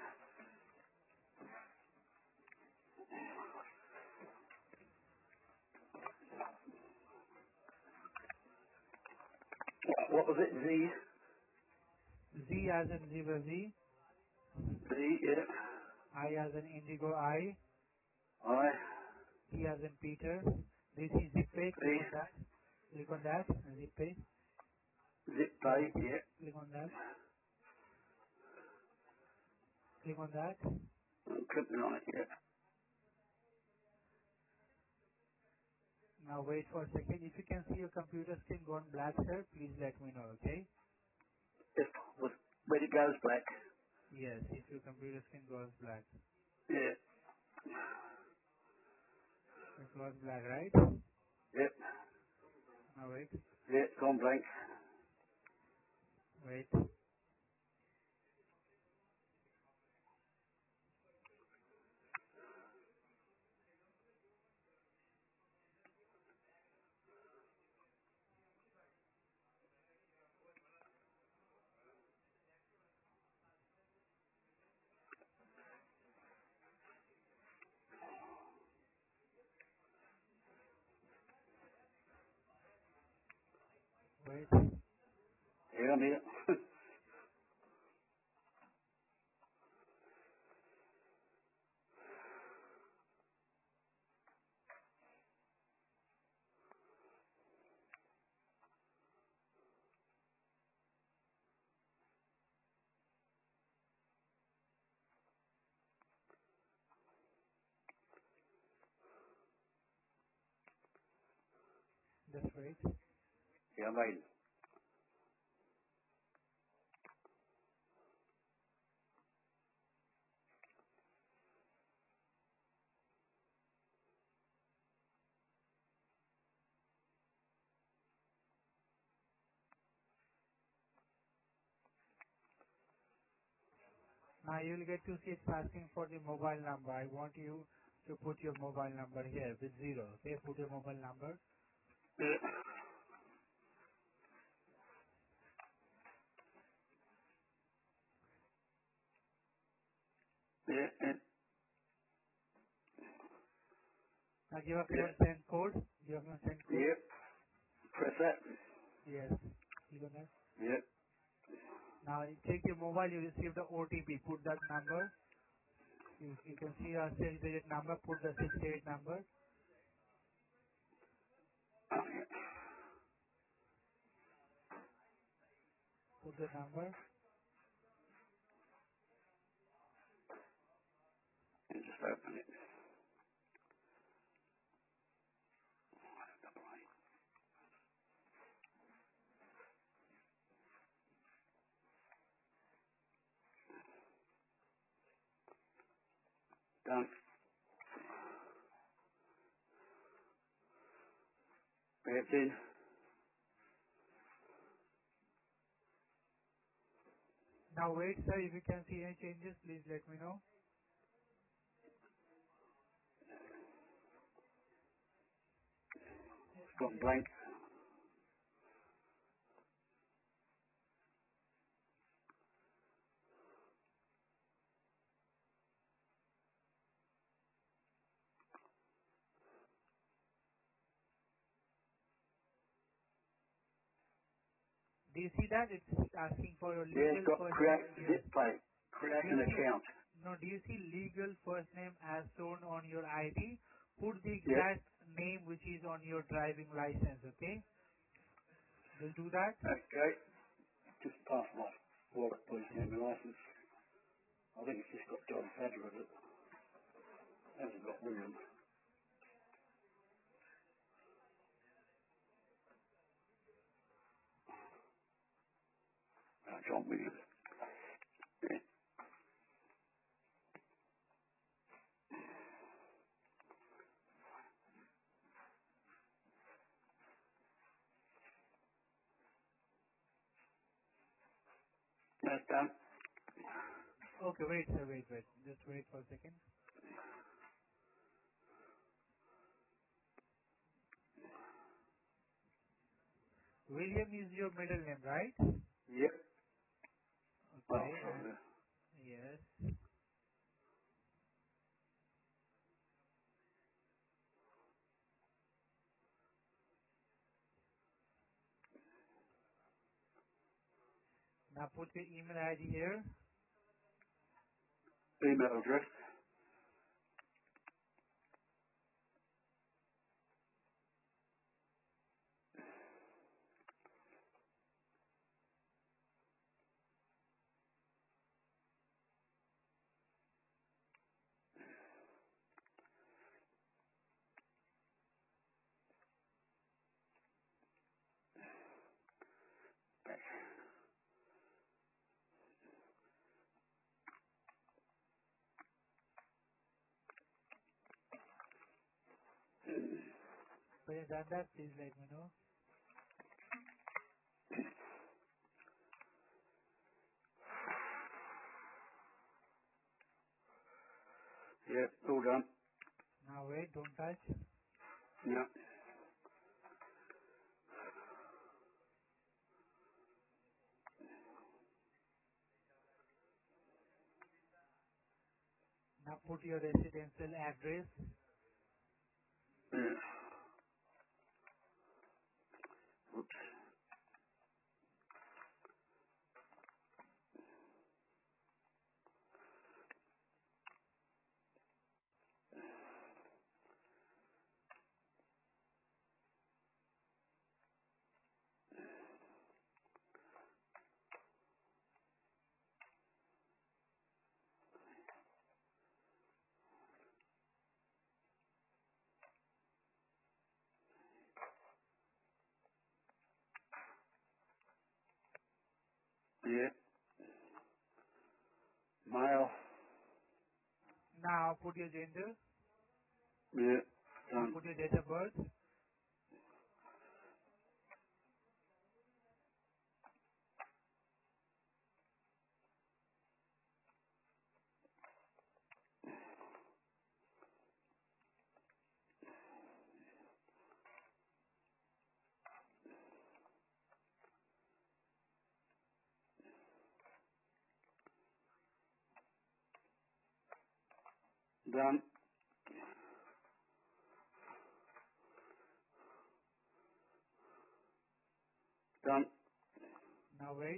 What was it? Z? Z as in zebra Z. Z, yeah. I as in Indigo I. I, P as in Peter. Do you see zip pay? Click P, on that. Click on that. Zip pay. zip pay, Yes. yeah, Click on that. Click on that. I'm clicking on it, yeah. Now wait for a second. If you can see your computer screen gone black, sir, please let me know, okay? If, when it goes black, Yes, if your computer screen goes black. yeah, It goes black, right? yep, Now wait. yeah, gone blank. Wait. Wait. Yeah, I'm here. Just wait. Yeah, I'm in. Now you will get to see it's asking for the mobile number. I want you to put your mobile number here with 0. Okay, put your mobile number. Yeah, yeah, yeah, Now give a yeah, consent code. Give a consent code. yep, press that. Yes. Click on that. Yep, Now you check your mobile, you receive the OTP. Put that number. You can see a 6-digit number. Put the 6-digit number. Put the number. and just open it. Done. It's in. Now wait, sir. If you can see any changes, please let me know. It's gone blank. Do you see that? It's asking for your Yeah, it's legal got first name. create Yes. zip pay. Create Do you an see? account. No. Do you see legal first name as shown on your ID? Put the Yep. exact name which is on your driving license. Okay. Just do that. Okay. Just pass my wallet, please, and my license. I think it's just got John Padger with it. Hasn't got William. John Williams. Yeah. That's done. Okay. Wait, sir. Wait. Just wait for a second. William is your middle name, right? Yep. Oh, Okay. sorry. And yes. Now put your email ID here. Email address. have done that, please let me know. Yep, all done. Now wait, don't touch. Yep. Now put your residential address. Yeah. Oops. Yep. Male. Now put your gender. Yep. Now Done. put your date of birth. Done. Done. Now wait.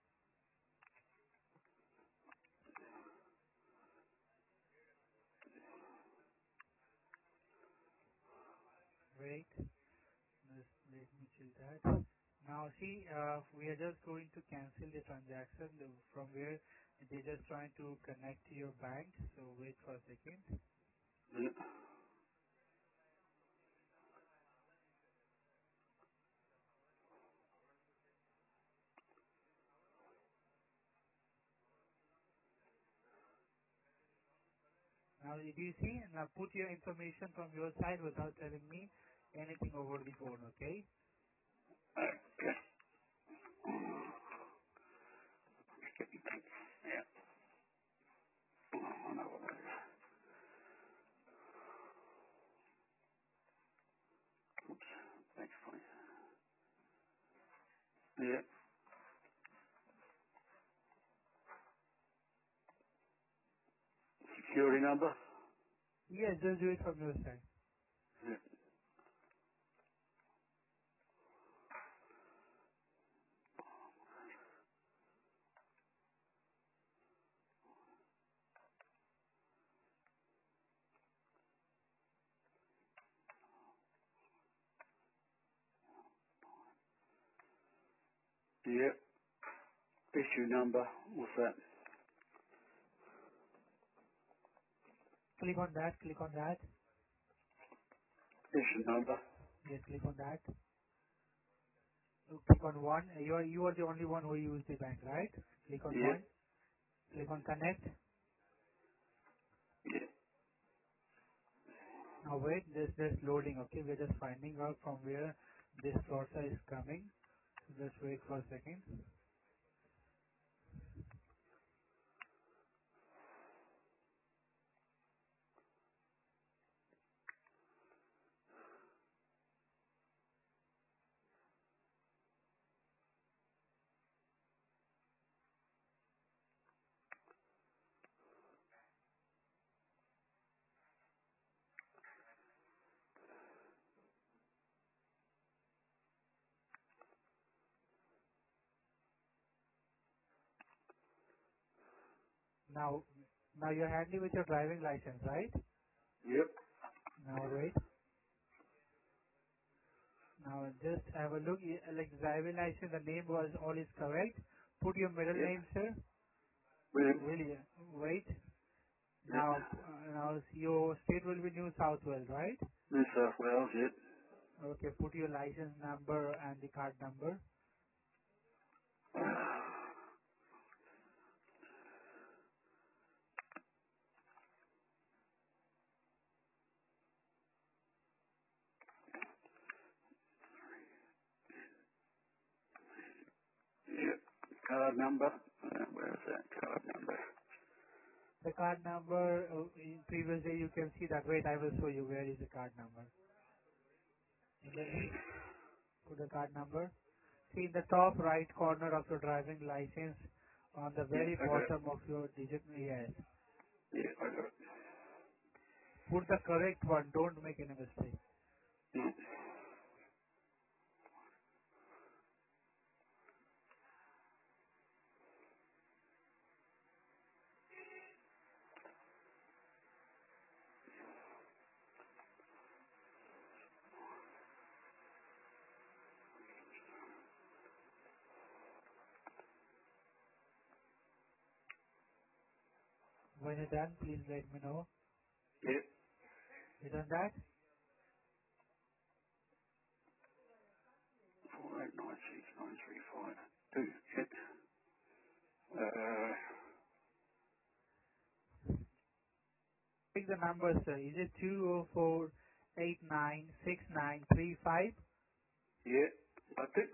Wait. Just let me chill that. Now see, we are just going to cancel the transaction from where they're just trying to connect to your bank. So wait for a second. Yep. Now did you see? Now put your information from your side without telling me anything over the phone, okay? I know what that is. Oops. That's funny. Yep. Security number. Yes, just do it from your side. Yep. Yep. Issue number. What's that? Click on that, click on that. Issue number. Yes, click on that. Click on one. You are the only one who use the bank, right? Click on Yep. one. Click on connect. Yep. Now wait, this loading, okay? We're just finding out from where this process is coming. So just wait for a second. Now, now you're handy with your driving license, right? Yep. Now wait. Now just have a look. Like driving license, the name was all is correct. Put your middle Yep. name, sir. William. William. Wait. Yep. Now your state will be New South Wales, right? New South Wales. Yep. Okay. Put your license number and the card number. Card number. Where is that card number? The card number, in previous day you can see that. Wait, I will show you where is the card number. In the list, put the card number. See in the top right corner of your driving license, on the Yeah, very I got it. bottom of your digit, yes. Yeah, I got it. Put the correct one, don't make any mistake. No. When you're done, please let me know. Yeah. You done that? 4896935. Yeah. Take the numbers, sir. Is it 204896935? Yeah. I think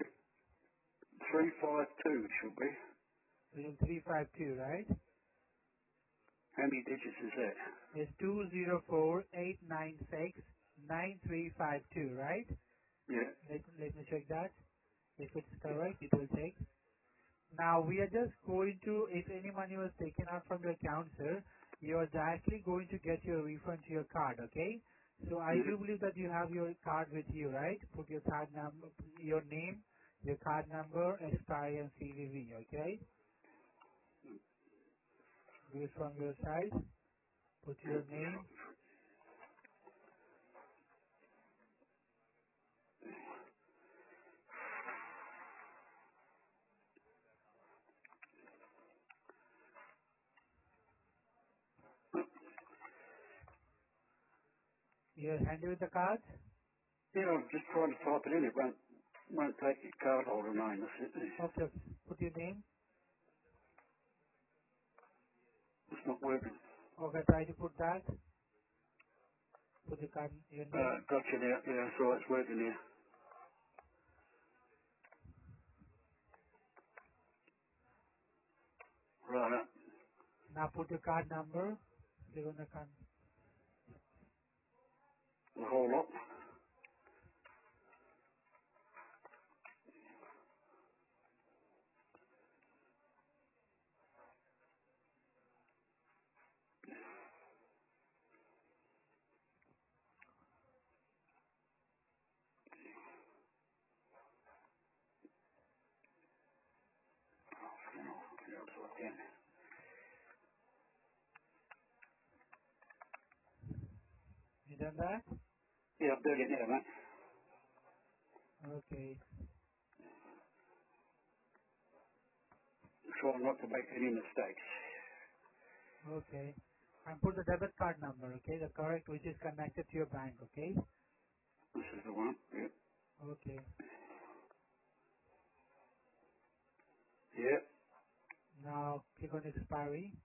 352 should be. 352, right? How many digits is that? It's 204896935, right? Yeah. Let me check that. If it's correct, it will take. Now we are just going to, if any money was taken out from your account, sir, you are directly going to get your refund to your card, okay? So I Yeah. do believe that you have your card with you, right? Put your card number, your name, your card number, expiry and CVV, okay? Do it from your side. Put your name. You're handy with the card? Yeah, I'm just trying to type it in. It won't take your card holder name. That's it. Okay, put your name. It's not working. Okay, try to put that. Put your card, your name. Gotcha now. Yeah, that's right. It's working now. Right. Now put your card number. Click on the card. The whole lot. Yeah, it's right down. You done that? Yeah, I'm doing it now, mate. Okay. Try not to make any mistakes. Okay. And put the debit card number, okay? The correct which is connected to your bank, okay? This is the one. Yeah. Okay. Yeah. Now click on expiry.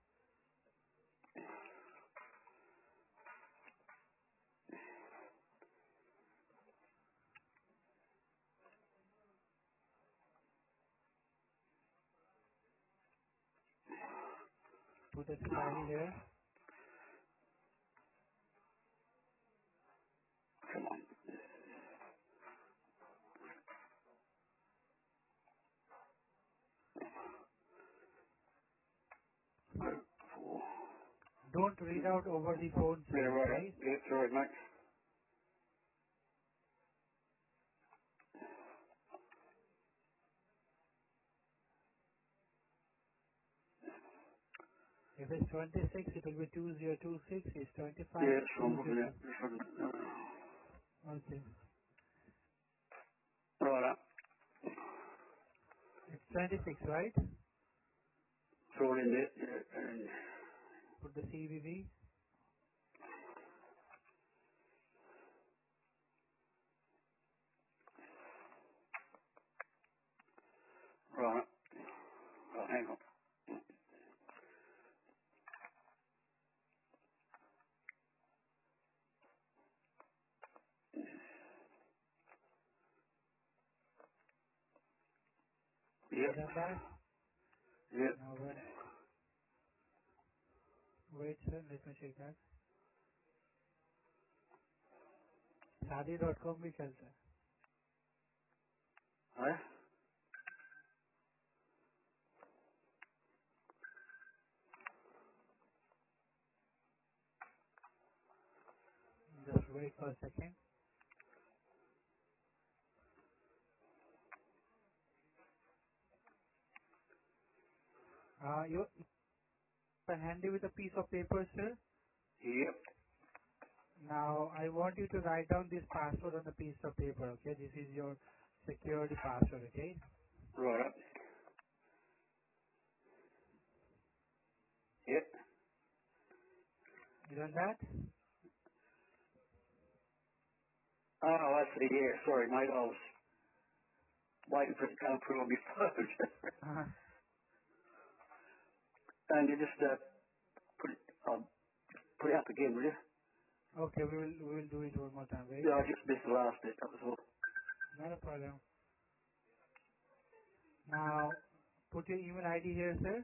Put expiry here. Come on. Four. Don't read out over the phone, Yeah, sir, right. okay? Yeah, sorry, mate. If it's 26, it will be 2026. It's 25, Yeah, that's what I'm looking at. 202. Just looking at. Okay. Right. It's 26, right? It's all in there. Yeah, and Put the CVV. right. Right, hang on. You Yep. done that? Yep. Now wait, sir. Let me check that. Shaadi.com भी चलता है. Huh? Just wait for a second. You handy with a piece of paper, sir. Yep. Now I want you to write down this password on the piece of paper. Okay, this is your security password. Okay, Right up. Yep. you done that? Oh, I see. Yeah. Sorry, mate. I was waiting for it to come through on my phone. Uh, And you just put it, put it up again, will you? okay, we will do it one more time. Wait, Yeah, I just missed the last bit. That was all. not a problem. Now put your email ID here, sir.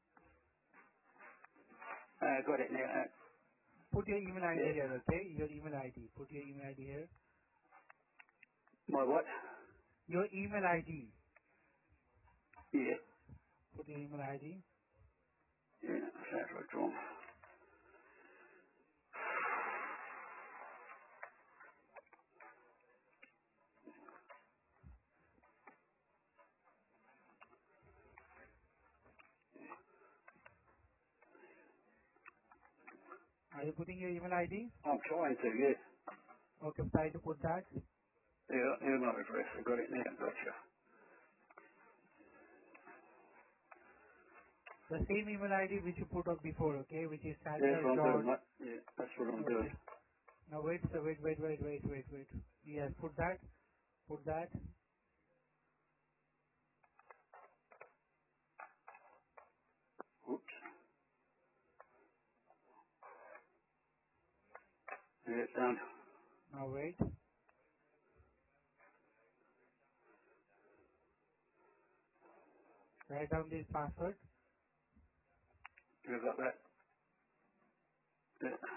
Got it now. Put your email ID Yeah. here. Okay, your email ID. Put your email ID here. My what? Your email ID. Yeah. Put your email ID. Yeah. Sounds like wrong. Are you putting your email ID? I'm trying to, yeah. Okay, try to put that. Yeah, email address. I got it now. Gotcha. The same email ID which you put up before, okay, which is Yeah, that's Sadler what I'm doing, dot. mate. Yeah, that's what I'm doing. Okay. Now wait, sir, wait. Yes, put that. Put that. Oops. Yeah, it's done. Now wait. Write down this password. You got that? Yeah.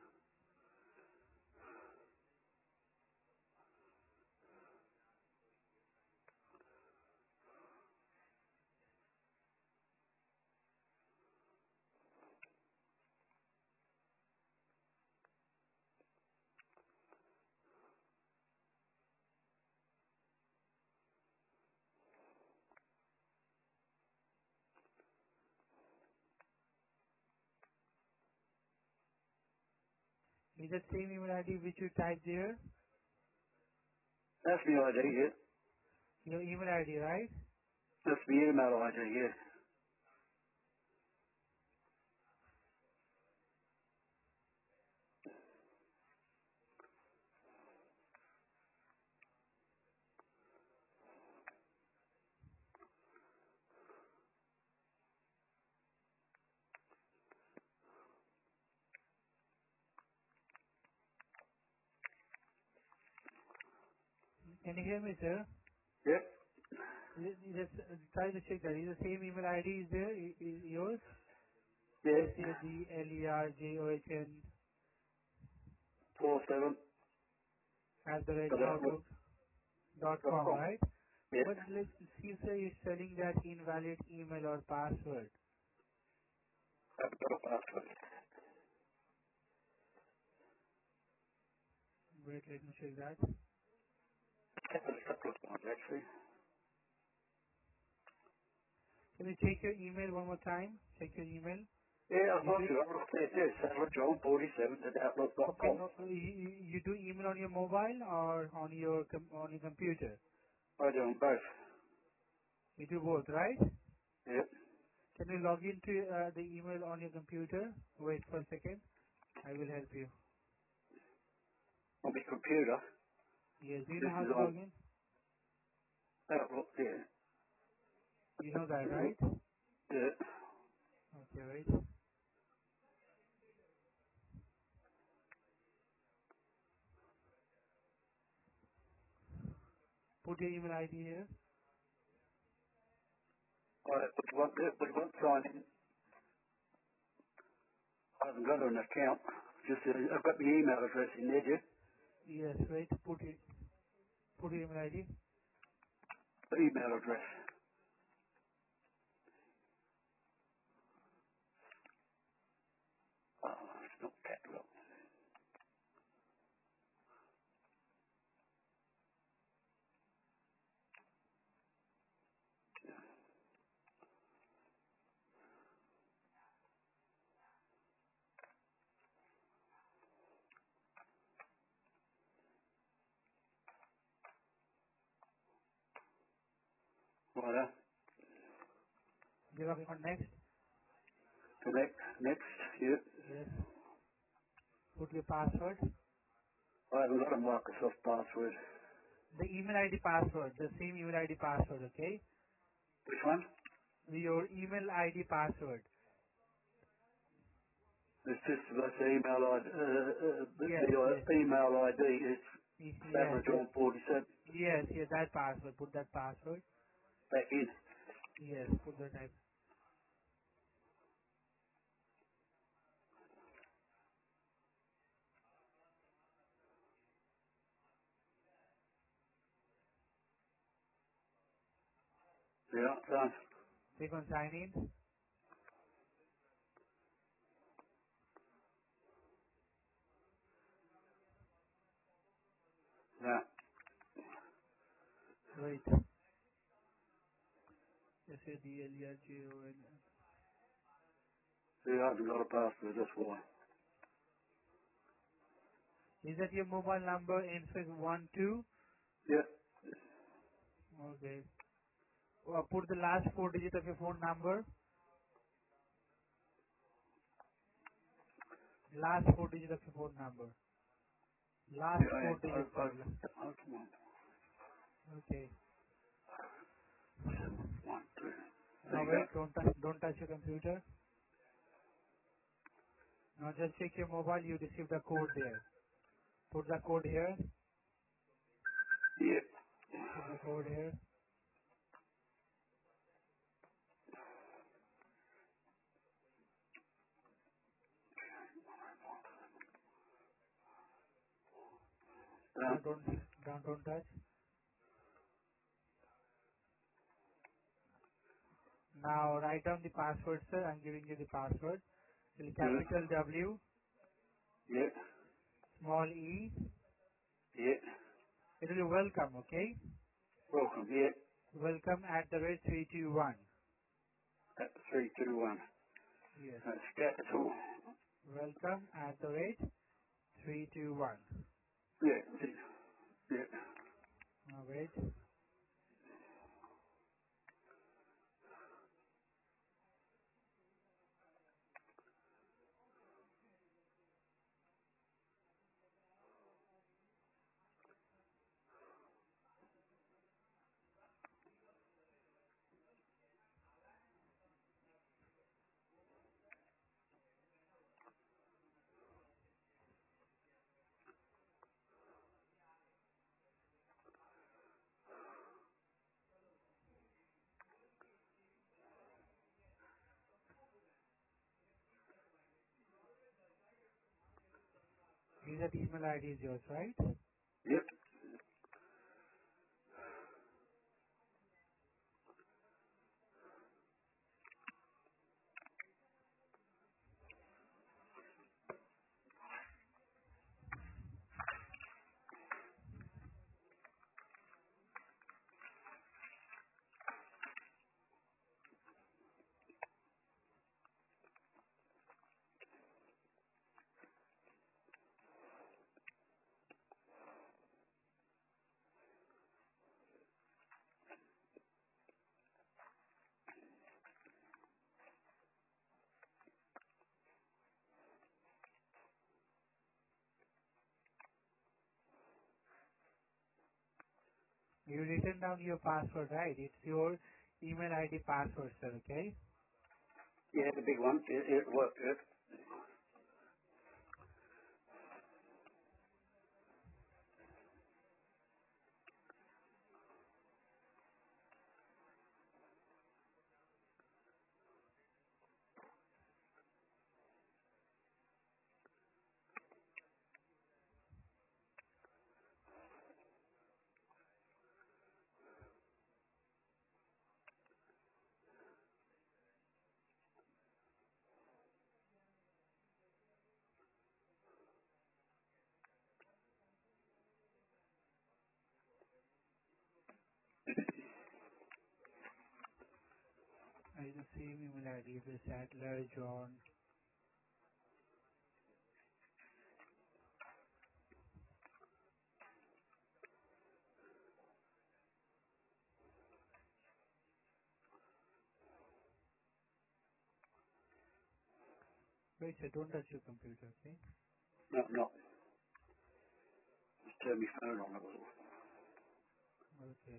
Is that same email ID which you typed there? That's my ID, yeah. Your email ID, right? That's my email ID, yeah. Can you hear me, sir? Yep. Just try to check that. Is the same email ID is there? Is yours? Yeah. SADLERJOHN 47. at the rate Got that one. outlook.com, .com. right? Yeah. But let's see, sir, you're telling that invalid email or password. I've got a password. Wait, let me check that. Happened a couple of times, actually. Can you check your email one more time? Check your email. Yeah, I You thought do you were up there, yeah. Sarah John 47 at okay? outlook.com. You do email on your mobile or on your on your computer? I do them both. You do both, right? Yep. Can you log into the email on your computer? Wait for a second. I will help you. On my computer. Yes. Do you know This how is to on log in? Outlook, yeah. You know that, right? Yeah. Okay, wait. Put your email ID here. We want sign in. I haven't got an account. Just I've got the email address in there, Jeff. Yes, wait, put your email ID. The email address. Oh, it's not catalog. Right, You're looking for next. connect. Next. Yeah. Yes. Put your password. I haven't got a Microsoft password. The email ID password, the same email ID password, okay? Which one? Your email ID password. It's just the email ID. Yes, yes. The email ID is Yes, Labrajon 47. yes, yes, that password. Put that password. Back in. Yes, put the type. Yeah, done. Click on sign in. Yeah. Wait. SADLERJON. See, I haven't got a password, that's why. Is that your mobile number ends with 12? Yeah. Okay. Put the last 4 digits of your phone number. Last 4 digits of your phone number. Last Yeah, 4 digits, sir. come on. Okay. One, two. There Now you go. wait, don't touch your computer. Now just check your mobile, you received the code there. Put the code here. Yeah. Put the code here. Done. Now don't touch. Now write down the password, sir. I'm giving you the password. Will Yeah. capital W, Yeah. small e. Yeah. It will be welcome, okay? Welcome. Yeah. Welcome at the rate 321. At 321. Yes. That's capital. Welcome at the rate 321. Yeah. Yeah. Now wait. Is that email ID is yours, right? Yep. You written down your password, right? It's your email ID password, sir, okay? Yeah, the big one. It worked. Yeah. the same email ID, the Sattler John. Wait, sir, don't touch your computer, okay? No, not. Just turn my phone on. That was all. Okay.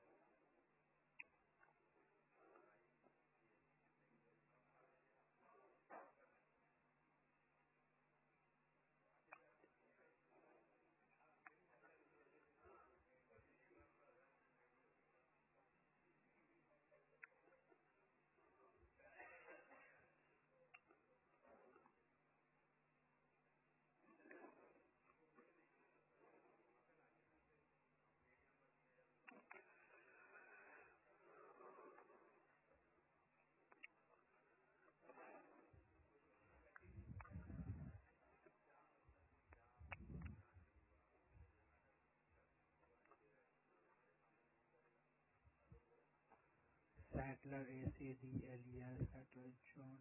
Sattler, A-C-D-L-E-R, Sattler John.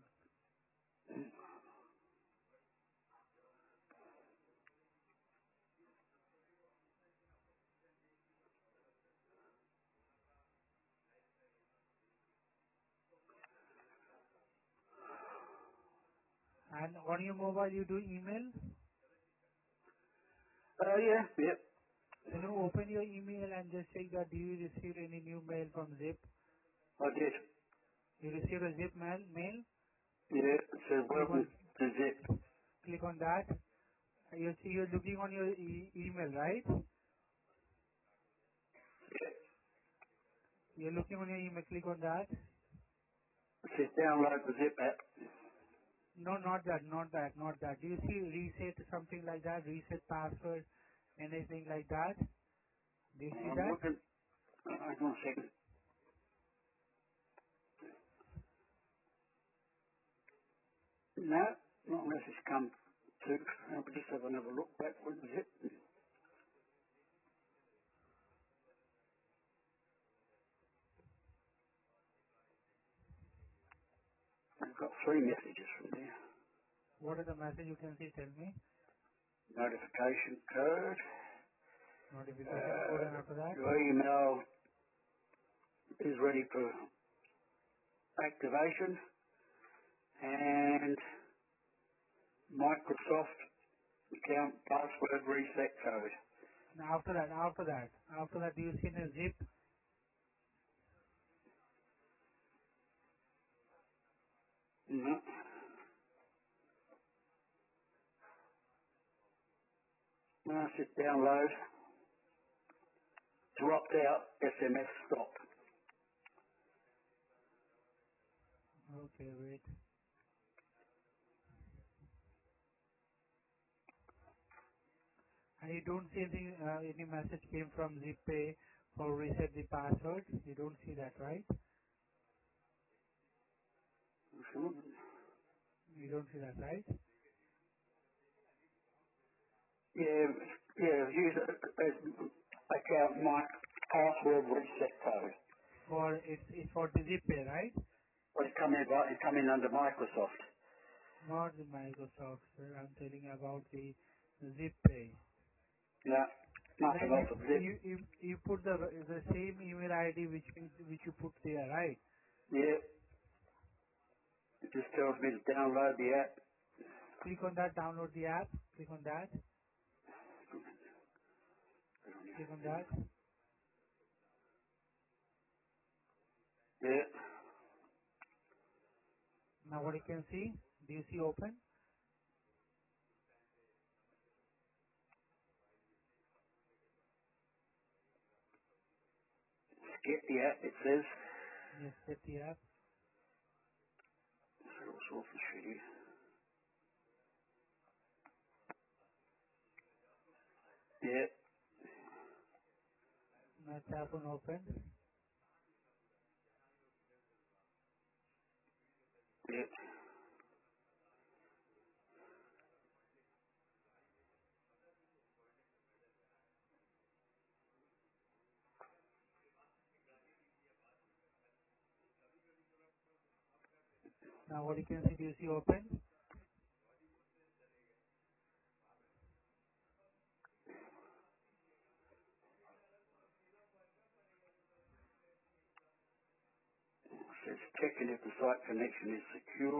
And on your mobile, you do email? Yeah, yep. Can you open your email and just check that do you receive any new mail from Zip? I did. You receive a Zip mail? Yeah, it says Click welcome on to Zip. click on that. You see you're looking on your email, right? You're looking on your email. Click on that. It says download the Zip app. No, not that, not that, not that. Do you see reset something like that? Reset password, anything like that? Do you see I'm that? looking. Hang on a second. No, not unless it's come to. I'll just have another look back. What is it? I've got three messages from there. What is the message you can see? Tell me. Notification code. Notification code, and after that, Your email is ready for activation. And Microsoft account password reset code. and after that, do you see in a Zip? No. Now it says download. Dropped out. SMS stop. Okay, wait. And you don't see any message came from ZipPay for reset the password. You don't see that, right? You don't see that, right? Yeah, use account my password reset code. For it's for the ZipPay, right? Well, it's coming under Microsoft. Not the Microsoft, sir. I'm telling you about the ZipPay. No, Then nothing off of Zip. you put the same email ID which you put there, right? Yeah, it just tells me to download the app. Click on that, download the app. Click on that. Click on that. Yeah, Now what you can see? Do you see open? get the app, it says. Yes, get the app. All sorts of shit here. Yeah, Now tap on open. yeah. Now what you can see, do you see open? It says checking if the site connection is secure.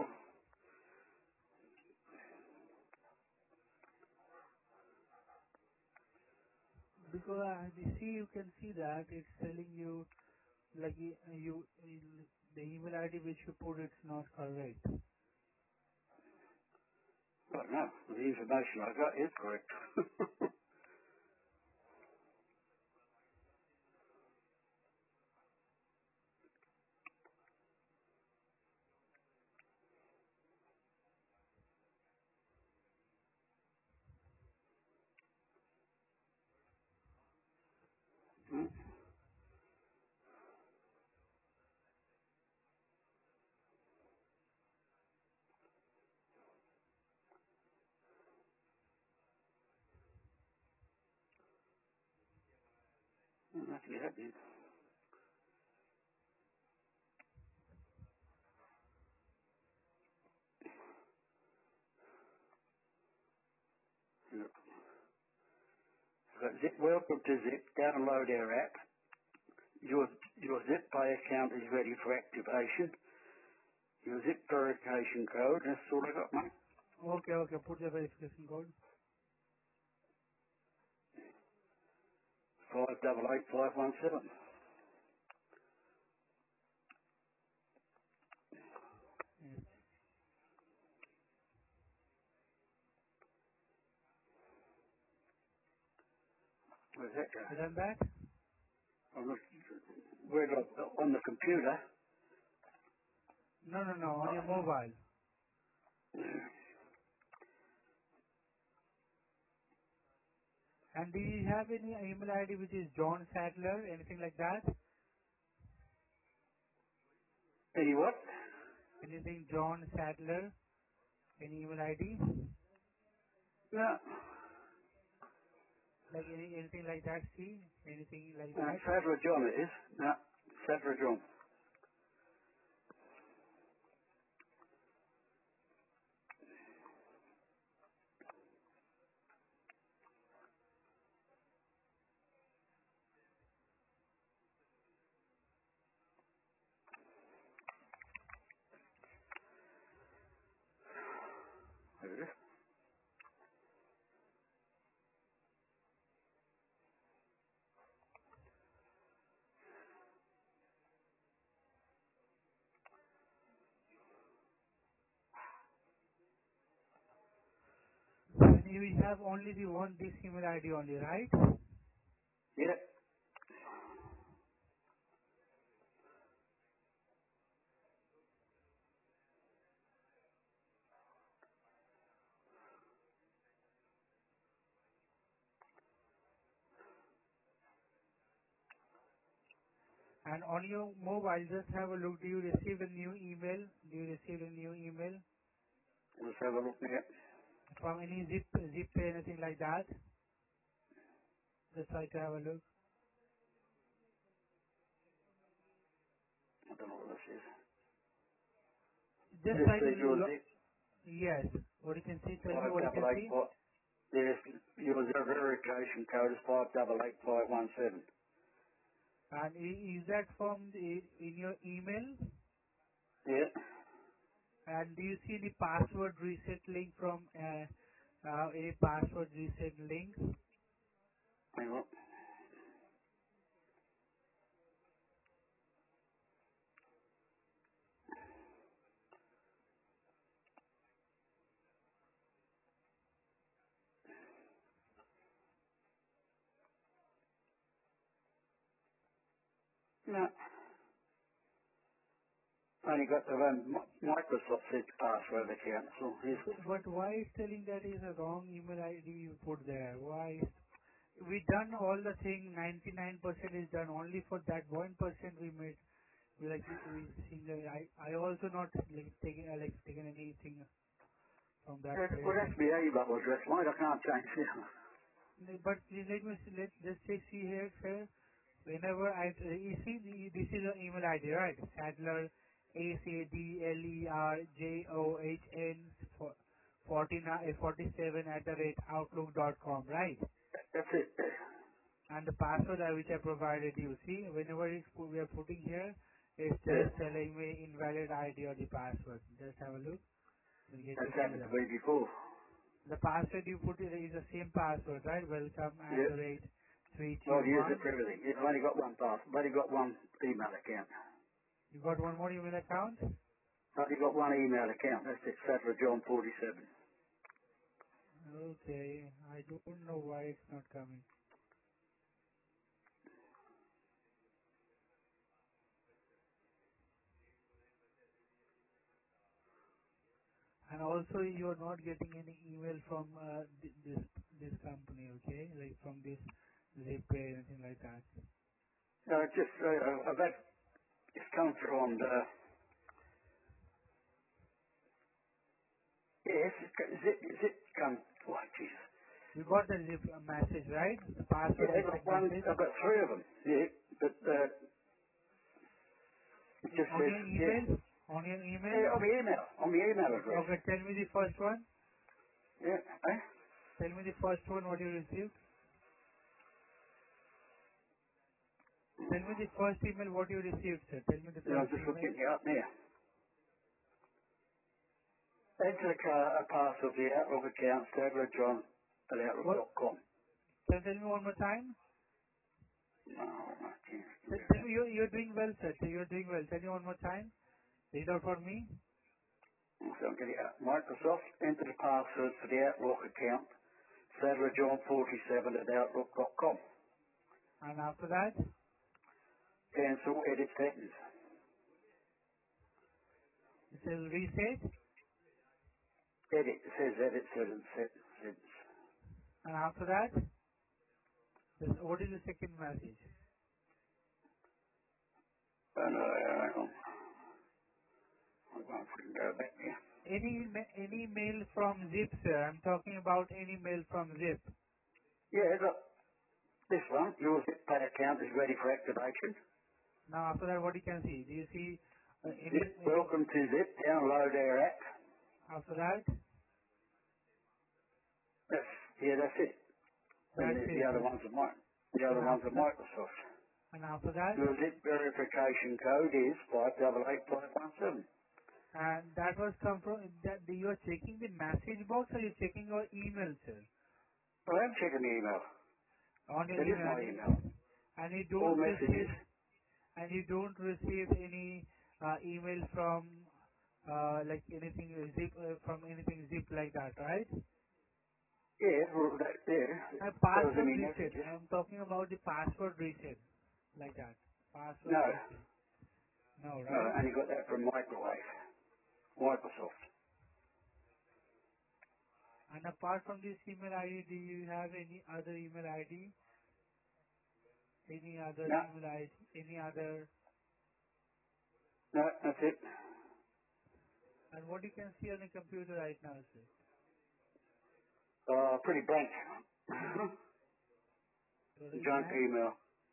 Because you see, you can see that it's telling you like the email ID which you put, it's not correct. But no, the information I got is correct. Hmm, Not actually happening. Look. I've got Zip, welcome to Zip, download our app. Your Zip Pay account is ready for activation. Your Zip verification code, that's all I got, mate. Okay, put the verification code. 588517. Yes. Where's that go? You done that? On the, on the computer. No, on your mobile. And do you have any email ID which is John Sadler, anything like that? Any what? Anything John Sadler, any email ID? No. Like anything like that, see? Anything like No, that? Sadler John it is. No, Sadler John. There it is. And you have only this email ID only, right? Yeah. And on your mobile, just have a look. Do you receive a new email? Do you receive a new email Let's have a look now. from any zip pay, anything like that? Just try to have a look. I don't know what this is. Just This try to is your Zip yes. What you can see, tell me what you can see. 5885. Yes, your verification code is 588517. And is that from in your email? Yeah. And do you see any password reset link from any password reset link? Hang on. No. Only got the Microsoft Edge password account. So here's, But why is telling that is a wrong email ID you put there? Why? We done all the thing. 99% is done. Only for that 1% we made. We think I also not taken anything from that well, place. that's my email address, mate. I can't change it. But please let me let just see here, sir. Whenever you see this is your email ID, right? Sadler ACDLERJOHN 47 @ outlook.com, right? That's it. And the password which I provided you, see, whenever we are putting here, it's Yeah. just telling me invalid ID or the password. Just have a look. You'll get to That's see happened to that. me before. The password you put it is the same password, right? Welcome at Yeah. the rate Well, I've used it 321. for everything. I've only got one pass. I've only got one email account. You got one more email account? I've only got one email account. That's it. Sadler John 47. Okay, I don't know why it's not coming. And also, you're not getting any email from this company, okay? Like from this Zipay, anything like that. Just, I've had, it's come through on the, yes, is it come, oh, Jesus. You got the zip message, right? The password Yeah, I've got reset one, message I've got three of them. Yeah, but, it just on says, your yeah. email. On your email. Yeah, on the email address. Okay, tell me the first one. Yeah, eh? Tell me the first one what you received. Tell me the first email what you received, sir. Tell me the Yeah, I'm first just email. looking it up now. Enter a password of the Outlook account, Sadler John at What? outlook.com. Can you tell me one more time? No, I can't do Tell that. me you're doing well, sir. You're doing well. Tell me one more time. Read out for me. So I'm getting it. Microsoft, enter the password for the Outlook account, Sadler John 47 at outlook.com. And after that, Cancel, edit settings. it says reset. Edit, it says edit settings. And after that, what is the second message? And hang on. I'm going to go back here. Any mail from Zip, sir. I'm talking about any mail from Zip. Yeah, look, this one, your Zip Pay account is ready for activation. Now after that, what you can see? Do you see Zip, any welcome to Zip, download our app. after that? That's it. And That's the it. other ones are mine. The And other ones after are that, Microsoft. and after that, Your Zip verification code is 588517. and that was come from that you are checking the message box or you're checking your email, sir, Well, I'm checking the email. on your That is email, my email. and you All don't messages. receive any email from like anything zip from anything zip like that, right? Yeah, well, yeah. That was Password any reset. messages. I'm talking about the password reset, like that. Password No. reset. No, No, right? I only got that from Microsoft. And apart from this email ID, do you have any other email ID? Any other No, email ID? Any other? no, that's it. And what you can see on the computer right now, sir? Pretty blank. Totally Junk blank. email.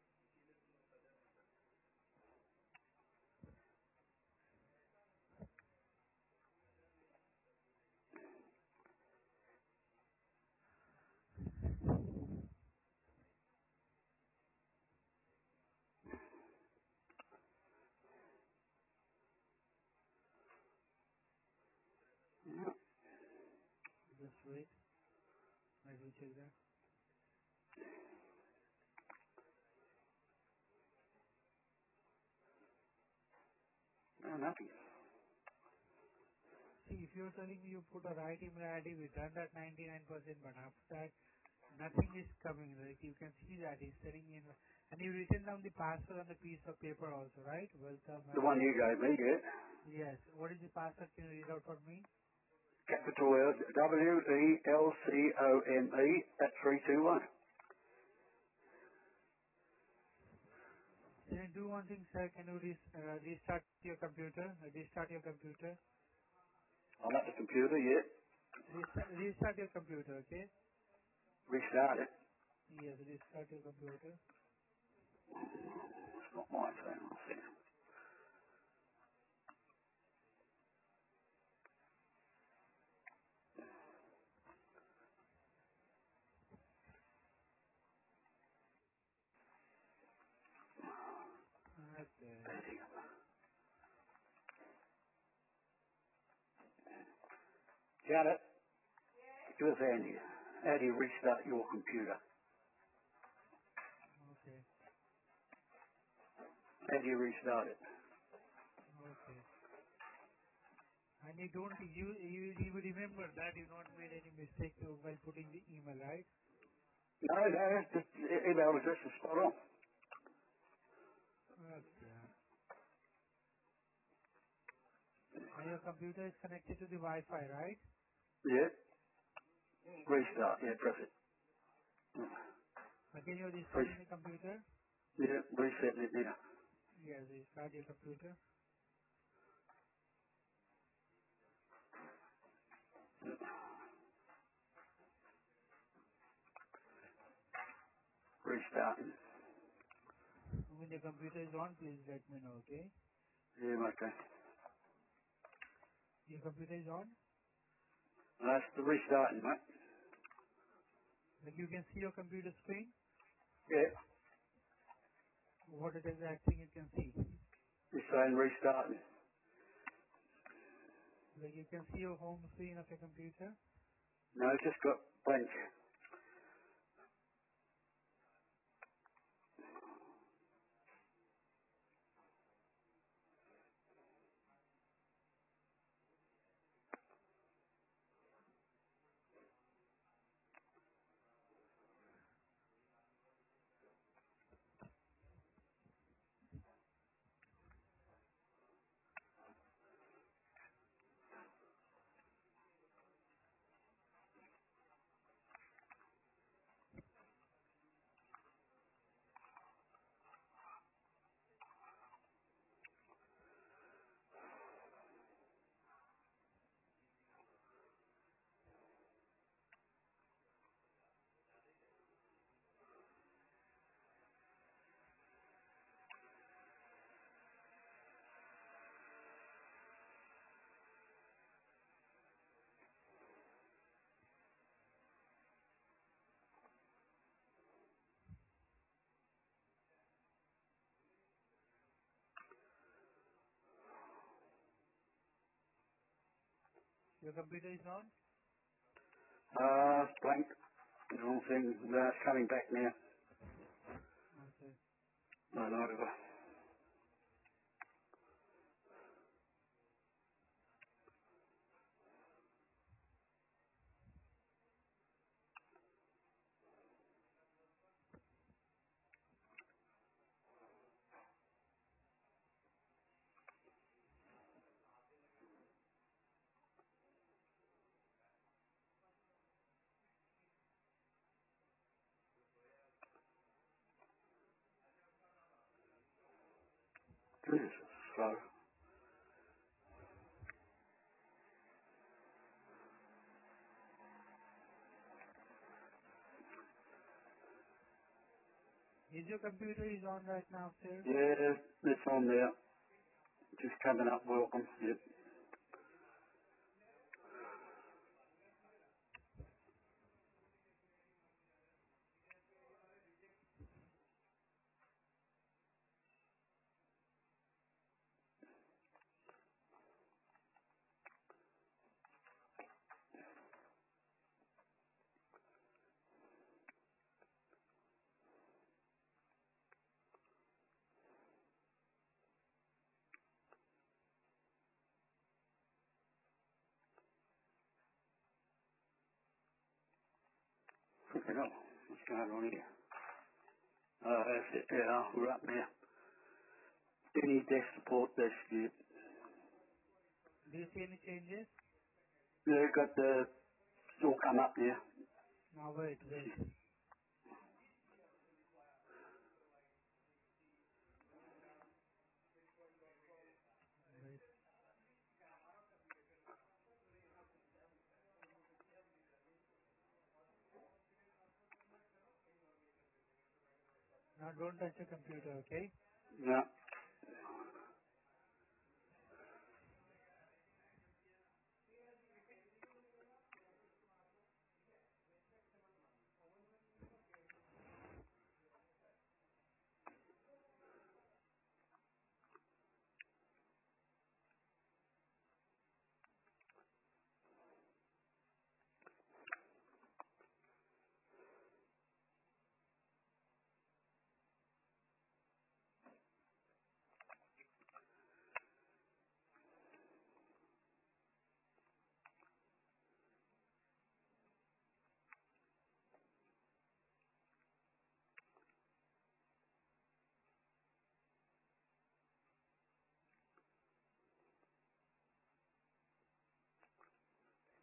Just wait. Let me check that. No, nothing. See, if you're telling me you put a right email ID, we done that 99%, but after that, nothing is coming. Like you can see that it's telling in, and you written down the password on the piece of paper also, right? Welcome The at. one you gave me, yeah. Yes. What is the password? Can you read out for me? Capital L, WELCOME at 321. Can you do one thing, sir? Can you restart your computer? Restart your computer. I'm at the computer, yeah. Restart your computer, okay? Restart it. Yes, restart your computer. It's not my phone, I'll see. Janet, do us Andy. How do you restart your computer? Okay. How do you restart it? Okay. And you remember that you not made any mistake while putting the email, right? No, just email address is spot on. Okay. And your computer is connected to the Wi-Fi, right? Yeah. Restart, yeah, press it. Again, you're restarting the computer? Yeah, resetting it now. Yes, restart your computer. Restarting. When your computer is on, please let me know, okay? Yeah, okay. Your computer is on? That's the restarting, mate. Like you can see your computer screen? Yeah, What it is acting you can see? it's saying restarting. Like you can see your home screen of your computer? No, it's just got blank. Your computer is on? Blank. The wrong thing. No, it's coming back now. Okay. No, whatever. Jesus, slow. Is your computer is on right now, sir? Yeah, it's on there. Just coming up, welcome. Yep. Freaking hell. What's going on here? Oh, that's it. Yeah, we're up now. Any desk support desk, yep. Do you see any changes? Yeah, got the, it's all come up now. Now wait. Wait. Now don't touch your computer, okay? No.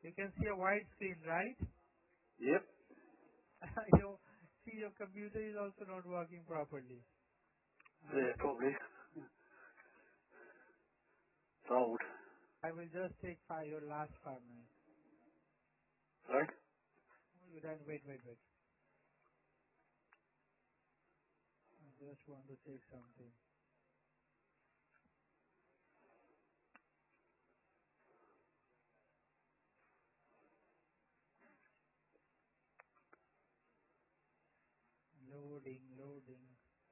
You can see a white screen, right? Yep. you see, your computer is also not working properly. Yeah, probably. It's old. I will just take your last 5 minutes. Sorry? Then wait. I just want to check something. Loading.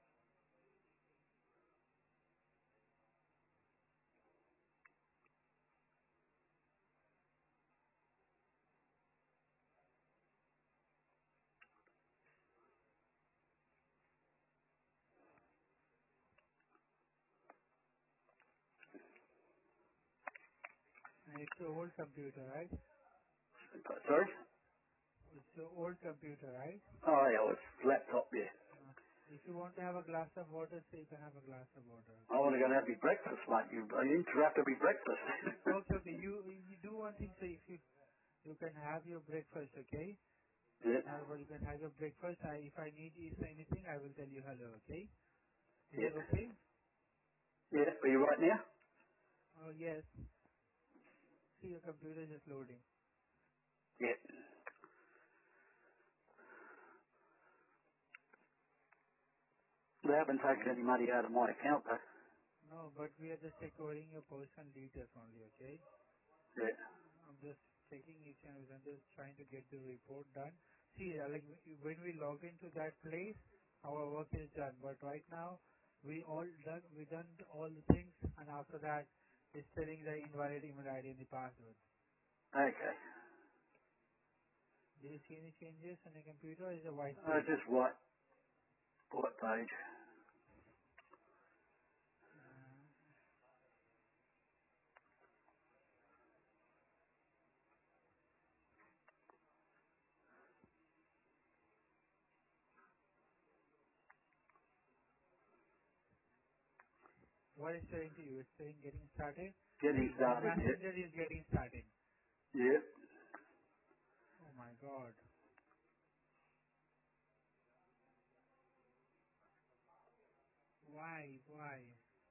It's your old computer, right? Sorry? It's your old computer, right? Oh, yeah, it's laptop, yeah. Uh, if you want to have a glass of water, so you can have a glass of water, I okay? want to go and have my breakfast, mate. You interrupted me breakfast. Okay. You do one thing, so if you can have your breakfast, okay? Yeah. Or you can have your breakfast. If I need you say anything, I will tell you hello, okay? Is Yeah. it okay? Yeah. Are you right now? Oh yes. See, your computer is just loading. Yeah. They haven't taken any money out of my account, though. No, but we are just recording your personal details only, okay? Yeah. I'm just checking each and every. I'm just trying to get the report done. See, like when we log into that place, our work is done. But right now, we done all the things, and after that, it's telling the invalid email ID and the password. Okay. Do you see any changes on your computer? Or is it a white screen? Just white page. Uh, what is saying to you? It's saying getting started. Getting See, your started, yeah. messenger is getting started. Yeah. Oh my God. Why? Why?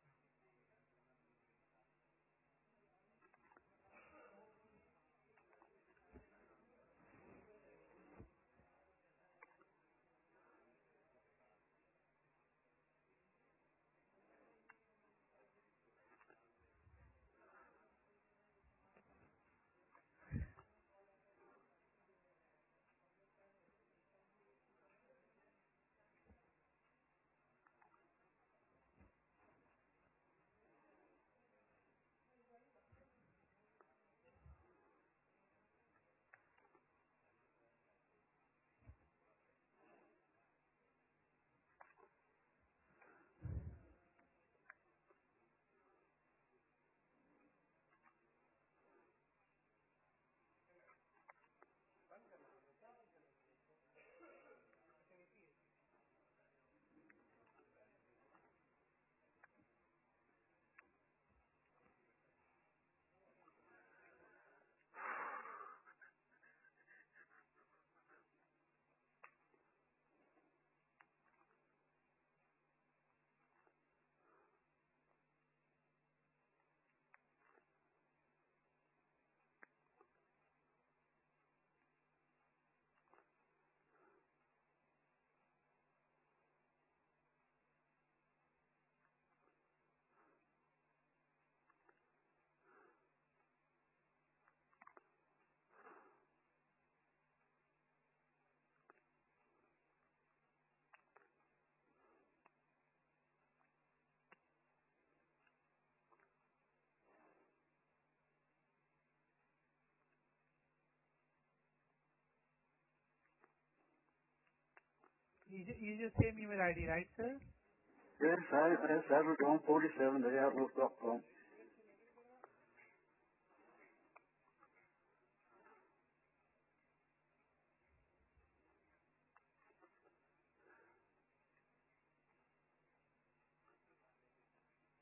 Is your same email ID, right, sir? Yes, that's Outlook47 at outlook.com.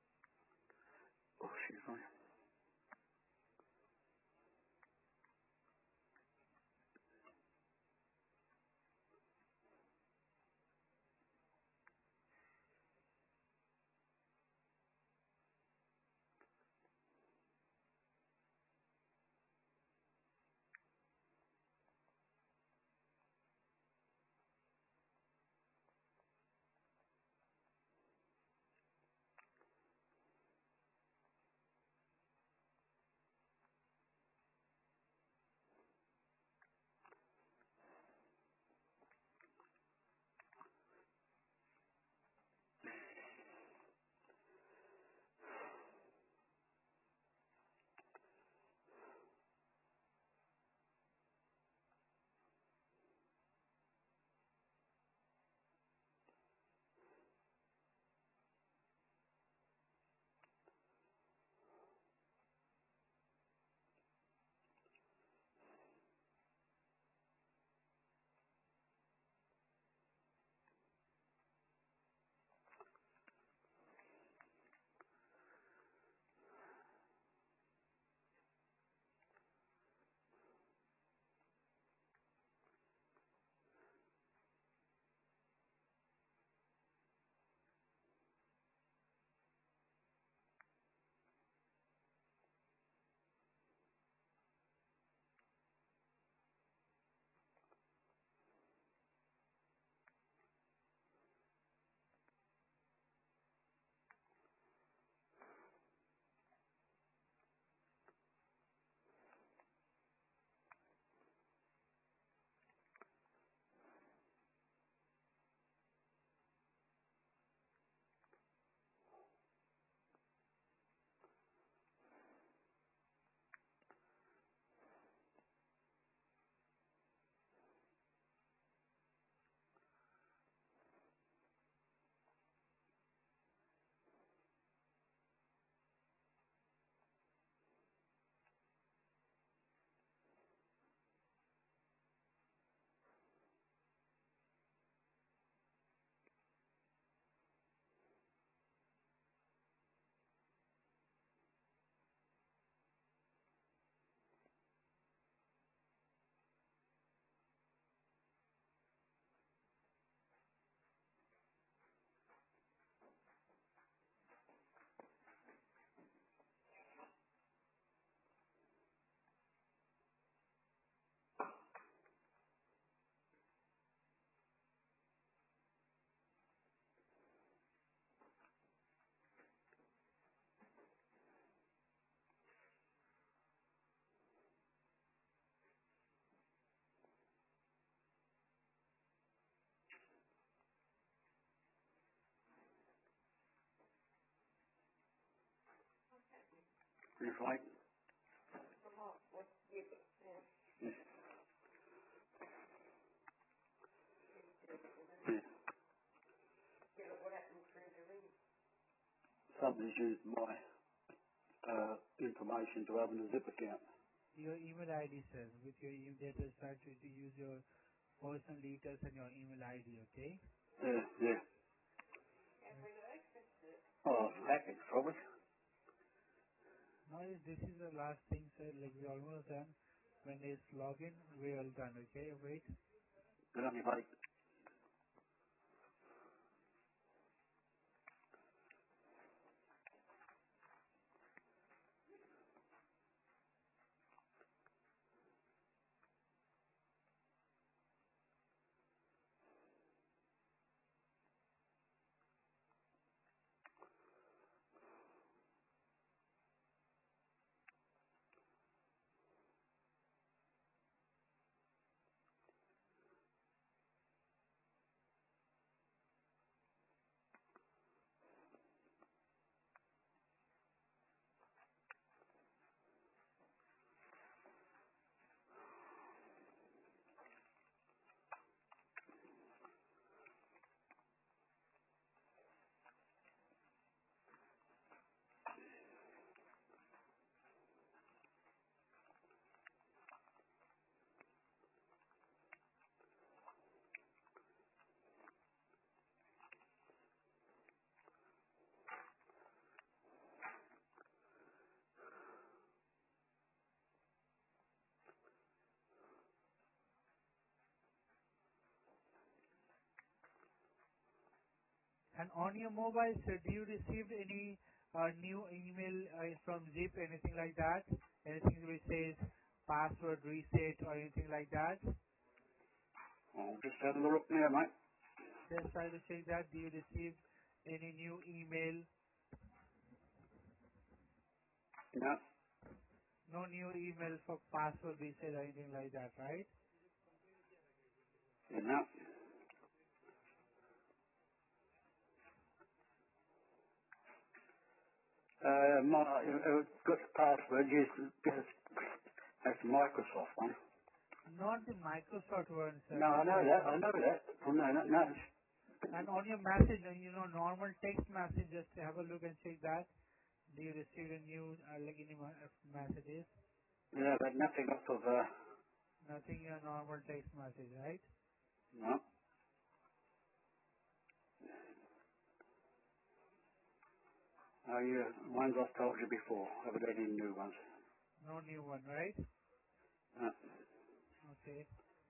Oh, she's on. Just wait. Yeah. Somebody's used my information to open a zip account. Your email ID, sir. With your email, they will start to use your personal details and your email ID, okay? Yeah, yeah. Oh, package, probably. Now, this is the last thing, sir. Like, we're almost done. When it's login, we're all done, okay? Wait. Good on you, buddy. And on your mobile, sir, do you receive any new email from Zip, anything like that? Anything which says password reset or anything like that? I'll just have a look now, mate. Just try to check that. Do you receive any new email? No, No new email for password reset or anything like that, right? yeah, no. Got the password. Yes, that's the Microsoft one. Not the Microsoft one, sir. No, I know Like, that. I know that. Oh, no, no, no. and on your message, normal text message, just have a look and check that. Do you receive a new, like any messages? Yeah, but nothing off of, Nothing your normal text message, right? no. Oh, yeah, ones I've told you before. I haven't had any new ones. No new one, right? No. Okay.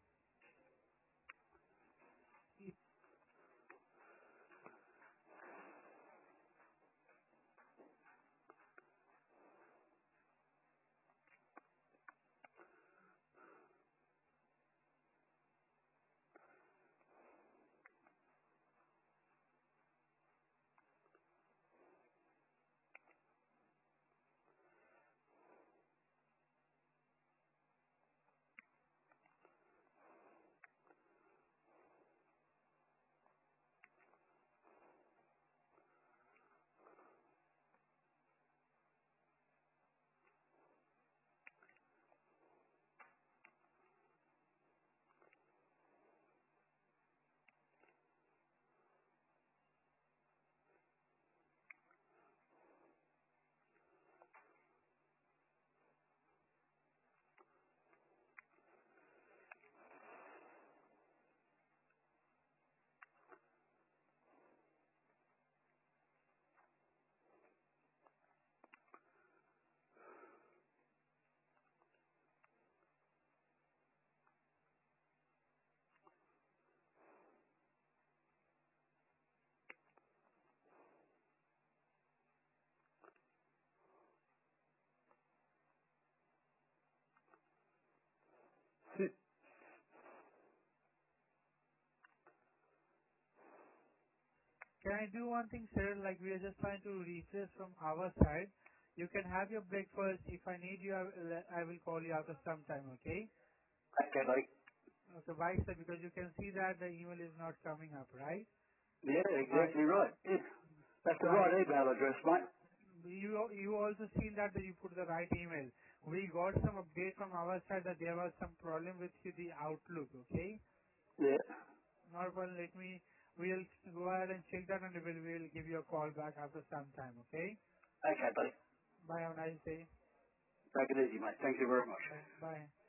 Can I do one thing, sir? Like, we are just trying to refresh from our side. You can have your breakfast. If I need you, I will call you after some time, okay? Okay, buddy. Okay, why, sir? Because you can see that the email is not coming up, right? Yeah, I, exactly right. Yeah. That's the I, right email address, mate. you also seen that you put the right email. We got some update from our side that there was some problem with the Outlook. Okay. Yeah. Not a problem. We'll go ahead and check that and we'll give you a call back after some time. Okay. Okay, buddy. Bye. Have a nice day. Take it easy, mate. Thank you very much. Bye. Bye.